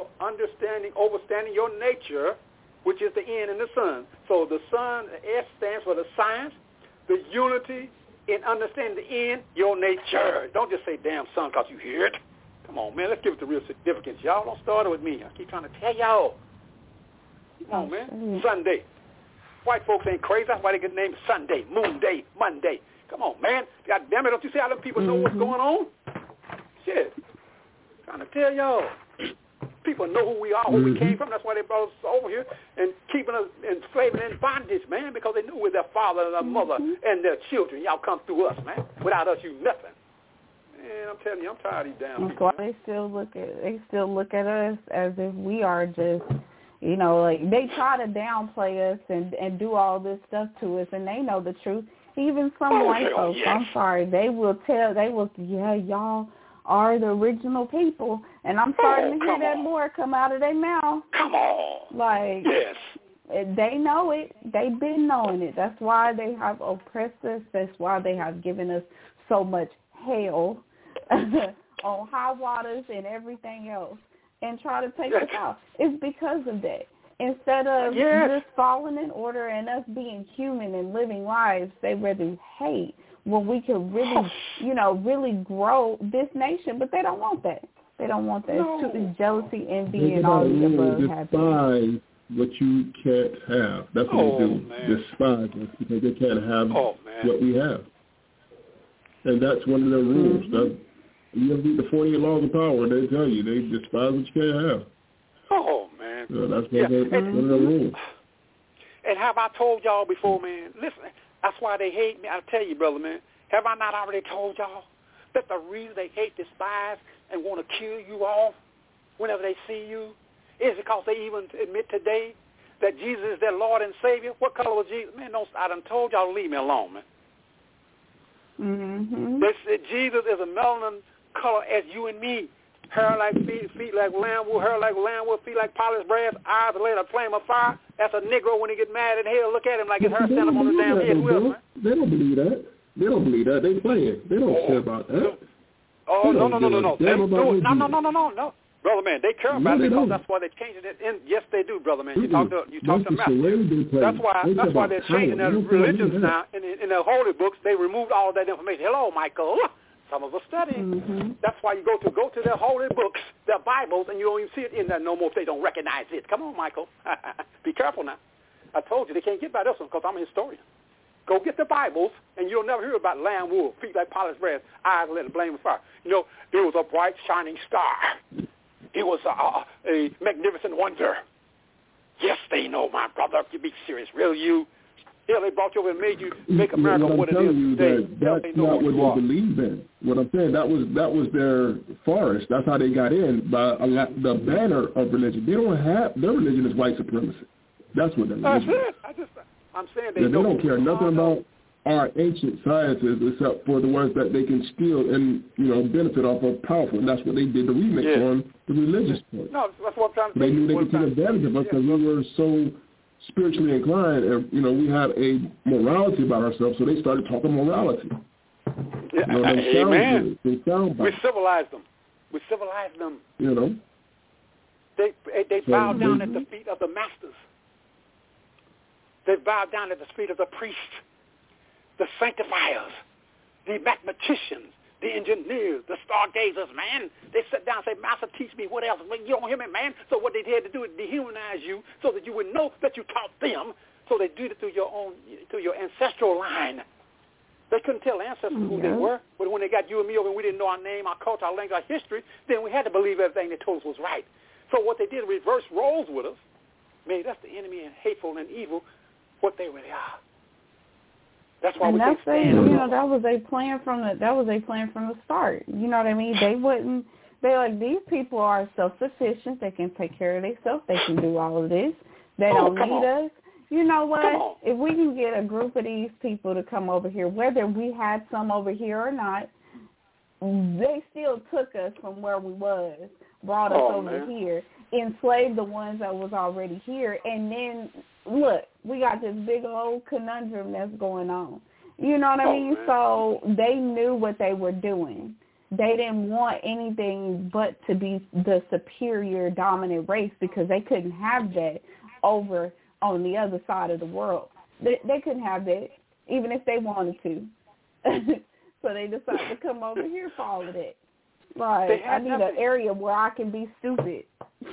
your nature, which is the N in the sun. So the sun, the S stands for the science, the unity, in understanding the N, your nature. Don't just say damn sun because you hear it. Come on, man. Let's give it the real significance. Y'all don't start it with me. I keep trying to tell y'all. Come on, man. Sunday. White folks ain't crazy. That's why they get named Sunday, Moon Day, Monday. Come on, man. God damn it. Don't you see how them people know what's going on? Shit. Trying to tell y'all. People know who we are, where we came from. That's why they brought us over here and keeping us enslaved in bondage, man, because they knew we're their father and their mother and their children. Y'all come through us, man. Without us, you nothing. Man, I'm telling you, I'm tired of these damn people. That's why they still look at us as if we are just, you know, like they try to downplay us and do all this stuff to us, and they know the truth. Even some white folks, I'm sorry, they will, yeah, y'all are the original people, and I'm starting to hear that more come out of their mouth. Come on. Like, yes. They know it. They've been knowing it. That's why they have oppressed us. That's why they have given us so much hell on high waters and everything else and try to take us out. It's because of that. Instead of just falling in order and us being human and living lives, they rather hate when we can really, you know, really grow this nation. But they don't want that. They don't want that. It's jealousy, envy, and all the above. Despise what you can't have. That's what they do. Man. Despise us because they can't have what we have. And that's one of their rules. You ever read the 48 Laws of Power, they tell you they despise what you can't have. Oh, man. So that's one of their rules. And have I told y'all before, man? Listen, that's why they hate me. I tell you, brother, man. Have I not already told y'all that the reason they hate, despise, and want to kill you off whenever they see you is because they even admit today that Jesus is their Lord and Savior? What color was Jesus? Man, I done told y'all to leave me alone, man. They said Jesus is a melanin color as you and me. Hair like feet like lamb wool, hair like lamb wool, feet like polished brass, eyes lit a flame of fire. That's a Negro when he get mad in hell. Look at him like his hair stand up on the damn head. They don't believe that. They don't believe that. They play it. They don't care about that. Oh, no. No. Brother man, they care about it because that's why they're changing it. Yes, they do, brother man. You talk to Master. That's why they're changing their religions now. In their holy books, they removed all of that information. Hello, Michael. Some of us studying. That's why you go to their holy books, their Bibles, and you don't even see it in there no more if they don't recognize it. Come on, Michael. Be careful now. I told you they can't get by this one because I'm a historian. Go get the Bibles, and you'll never hear about lamb wool, feet like polished brass, eyes lit a flame of fire. You know, there was a bright, shining star. It was a magnificent wonder. Yes, they know, my brother. You be serious, will you? Yeah, they brought you over and made you make America what it is today. That's not what they believe in. What I'm saying, that was their forest. That's how they got in by the banner of religion. They don't have their religion is white supremacy. That's what their religion is. I'm saying they don't care nothing about our ancient sciences except for the ones that they can steal and benefit off of powerful. And that's what they did the remix on the religious part. No, that's what I'm trying to say. They knew they could take advantage of us because we were so spiritually inclined, and we have a morality about ourselves, so they started talking morality. Yeah, amen. We civilized them. They bowed down at the feet of the masters. They bowed down at the feet of the priests, the sanctifiers, the mathematicians, the engineers, the stargazers, man. They sat down and said, Master, teach me what else? Well, you don't hear me, man. So what they had to do is dehumanize you so that you would know that you taught them. So they did it through your ancestral line. They couldn't tell ancestors who they were. But when they got you and me over and we didn't know our name, our culture, our language, our history, then we had to believe everything they told us was right. So what they did, reverse roles with us, made us the enemy and hateful and evil, what they really are. That's why we can't stand them. That was a plan from the start. You know what I mean? They're like, these people are self-sufficient. They can take care of themselves. They can do all of this. They don't need us. You know what? If we can get a group of these people to come over here, whether we had some over here or not, they still took us from where we was, brought us over here, enslaved the ones that was already here, and then, look, we got this big old conundrum that's going on. You know what I mean? Man. So they knew what they were doing. They didn't want anything but to be the superior dominant race because they couldn't have that over on the other side of the world. They couldn't have that even if they wanted to. So they decided to come over here for all of that. Like, I need an area where I can be stupid.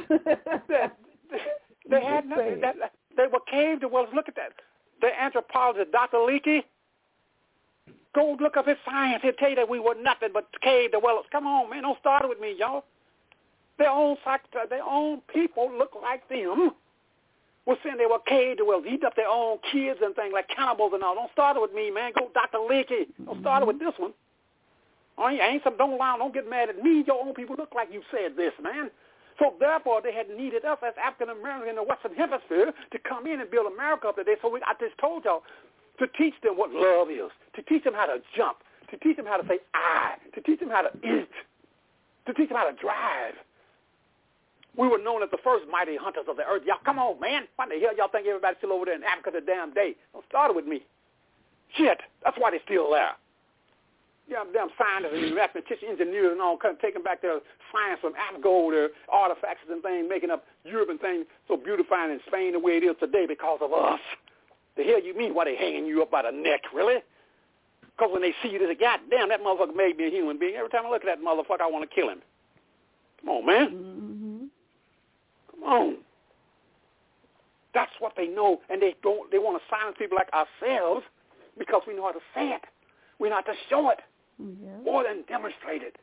They had nothing. They were cave dwellers. Look at that. The anthropologist, Dr. Leakey, go look up his science. He'll tell you that we were nothing but cave dwellers. Come on, man. Don't start with me, y'all. Their own people look like them. Was saying they were cave dwellers, eat up their own kids and things like cannibals and all. Don't start with me, man. Go Dr. Leakey. Don't start with this one. Don't get mad at me. Your own people look like you said this, man. So therefore, they had needed us as African Americans in the Western Hemisphere to come in and build America up today. So I just told y'all to teach them what love is, to teach them how to jump, to teach them how to say I, to teach them how to eat, to teach them how to drive. We were known as the first mighty hunters of the earth. Y'all, come on, man. Why the hell y'all think everybody's still over there in Africa the damn day? Don't start with me. Shit, that's why they're still there. Yeah, damn scientists and mathematicians, engineers and all kind of taking back their science from Africa, their artifacts and things, making up European things so beautifying in Spain the way it is today because of us. The hell you mean why they hanging you up by the neck, really? Because when they see you, they say, God damn, that motherfucker made me a human being. Every time I look at that motherfucker, I want to kill him. Come on, man. Mm-hmm. Come on. That's what they know, and they want to silence people like ourselves because we know how to say it. We know how to show it. Yeah. More than demonstrate it.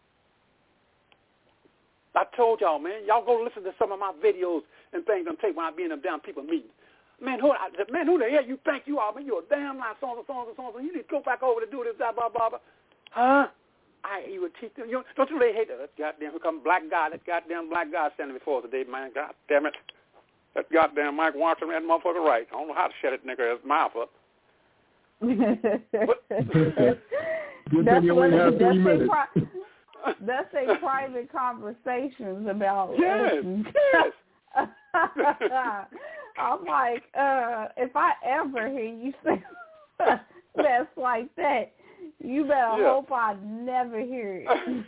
I told y'all, man, y'all go listen to some of my videos and things I'm taking when I be in them damn people meetings. Man, who the hell you think you are? Man, you're a damn lie, so you need to go back over to do this, blah, blah, blah, blah. Huh? You would teach them. Don't you really hate that? That goddamn, here come black guy, that goddamn black guy standing before us today, man. God damn it. That goddamn Mike Watson, that motherfucker right. I don't know how to shut it nigga his mouth up. That's a private conversations about. Yes. I'm like, if I ever hear you say that's like that, you better hope I never hear it.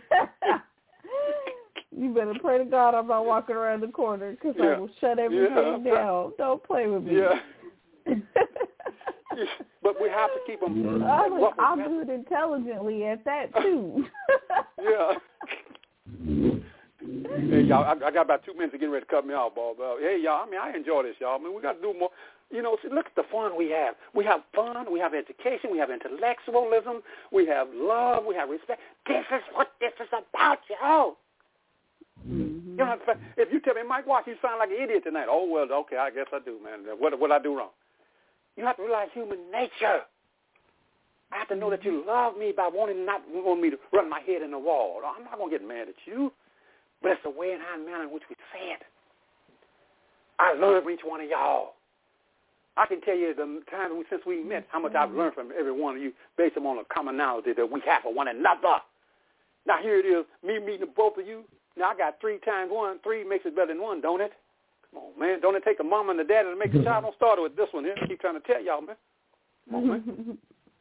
You better pray to God I'm not walking around the corner because I will shut everything down. Don't play with me. Yeah. But we have to keep them. I'll do it intelligently at that, too. Yeah. Hey, y'all, I got about 2 minutes to get ready to cut me off, Bob. Hey, y'all, I enjoy this, y'all. We got to do more. See, look at the fun we have. We have fun. We have education. We have intellectualism. We have love. We have respect. This is what this is about, y'all. Mm-hmm. If you tell me, Mike Watts, you sound like an idiot tonight. Oh, well, okay, I guess I do, man. What I do wrong? You have to realize human nature. I have to know that you love me by not wanting me to run my head in the wall. I'm not going to get mad at you, but it's the way and manner in which we say it. I love each one of y'all. I can tell you the time since we met how much I've learned from every one of you based on the commonality that we have for one another. Now, here it is, me meeting both of you. Now, I got 3 times 1. 3 makes it better than 1, don't it? Come on, man. Don't it take a mama and a daddy to make a child? Don't start with this one here. I keep trying to tell y'all, man. Come on, man.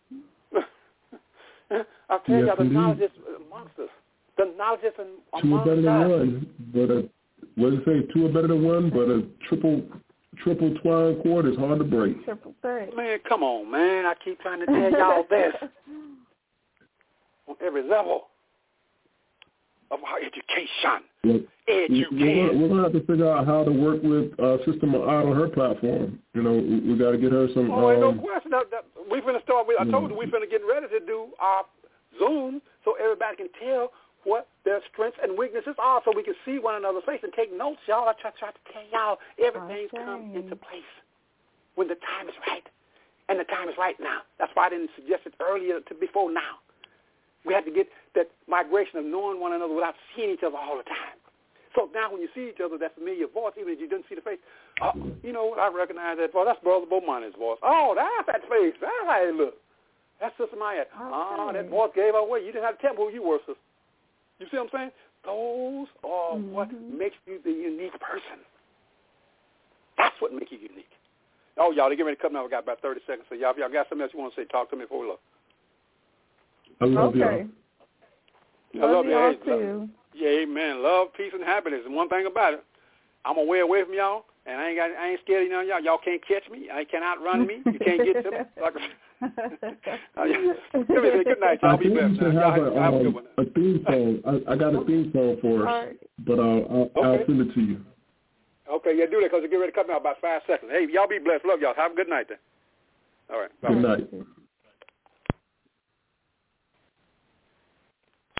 I'll tell y'all the knowledge is amongst us. The knowledge is amongst us. 2 are better than 1, but what do you say? 2 are better than 1, but a triple twine cord is hard to break. Triple threat. Man, come on, man. I keep trying to tell y'all this. On every level of our education. We're going to have to figure out how to work with Sister Ma'at on her platform. We got to get her some... ain't no question. We're going to start with... I told you we're going to get ready to do our Zoom so everybody can tell what their strengths and weaknesses are so we can see one another's face and take notes, y'all. I try to tell y'all everything's come into place when the time is right. And the time is right now. That's why I didn't suggest it earlier to before now. We had to get that migration of knowing one another without seeing each other all the time. So now when you see each other, that familiar voice, even if you didn't see the face, you know what, I recognize that voice. That's Brother Beaumonte's voice. Oh, that's that face. That's how it looks. That's Sister Maya. That voice gave away. You didn't have to tell me who you were, sister. You see what I'm saying? Those are what makes you the unique person. That's what makes you unique. Oh, y'all, they get ready to come now. We got about 30 seconds. So y'all got something else you want to say? Talk to me before we look. I love y'all. I love y'all too. Love, yeah, amen. Love, peace, and happiness. And one thing about it, I'm away from y'all, and I ain't scared of none of y'all. Y'all can't catch me. I can't outrun me. You can't get to me. Good night, y'all. Be blessed. Have a theme song. I got a theme song for us, but I'll send it to you. Okay, yeah, do that because we get ready to come out about 5 seconds. Hey, y'all be blessed. Love y'all. Have a good night then. All right. Bye. Good night.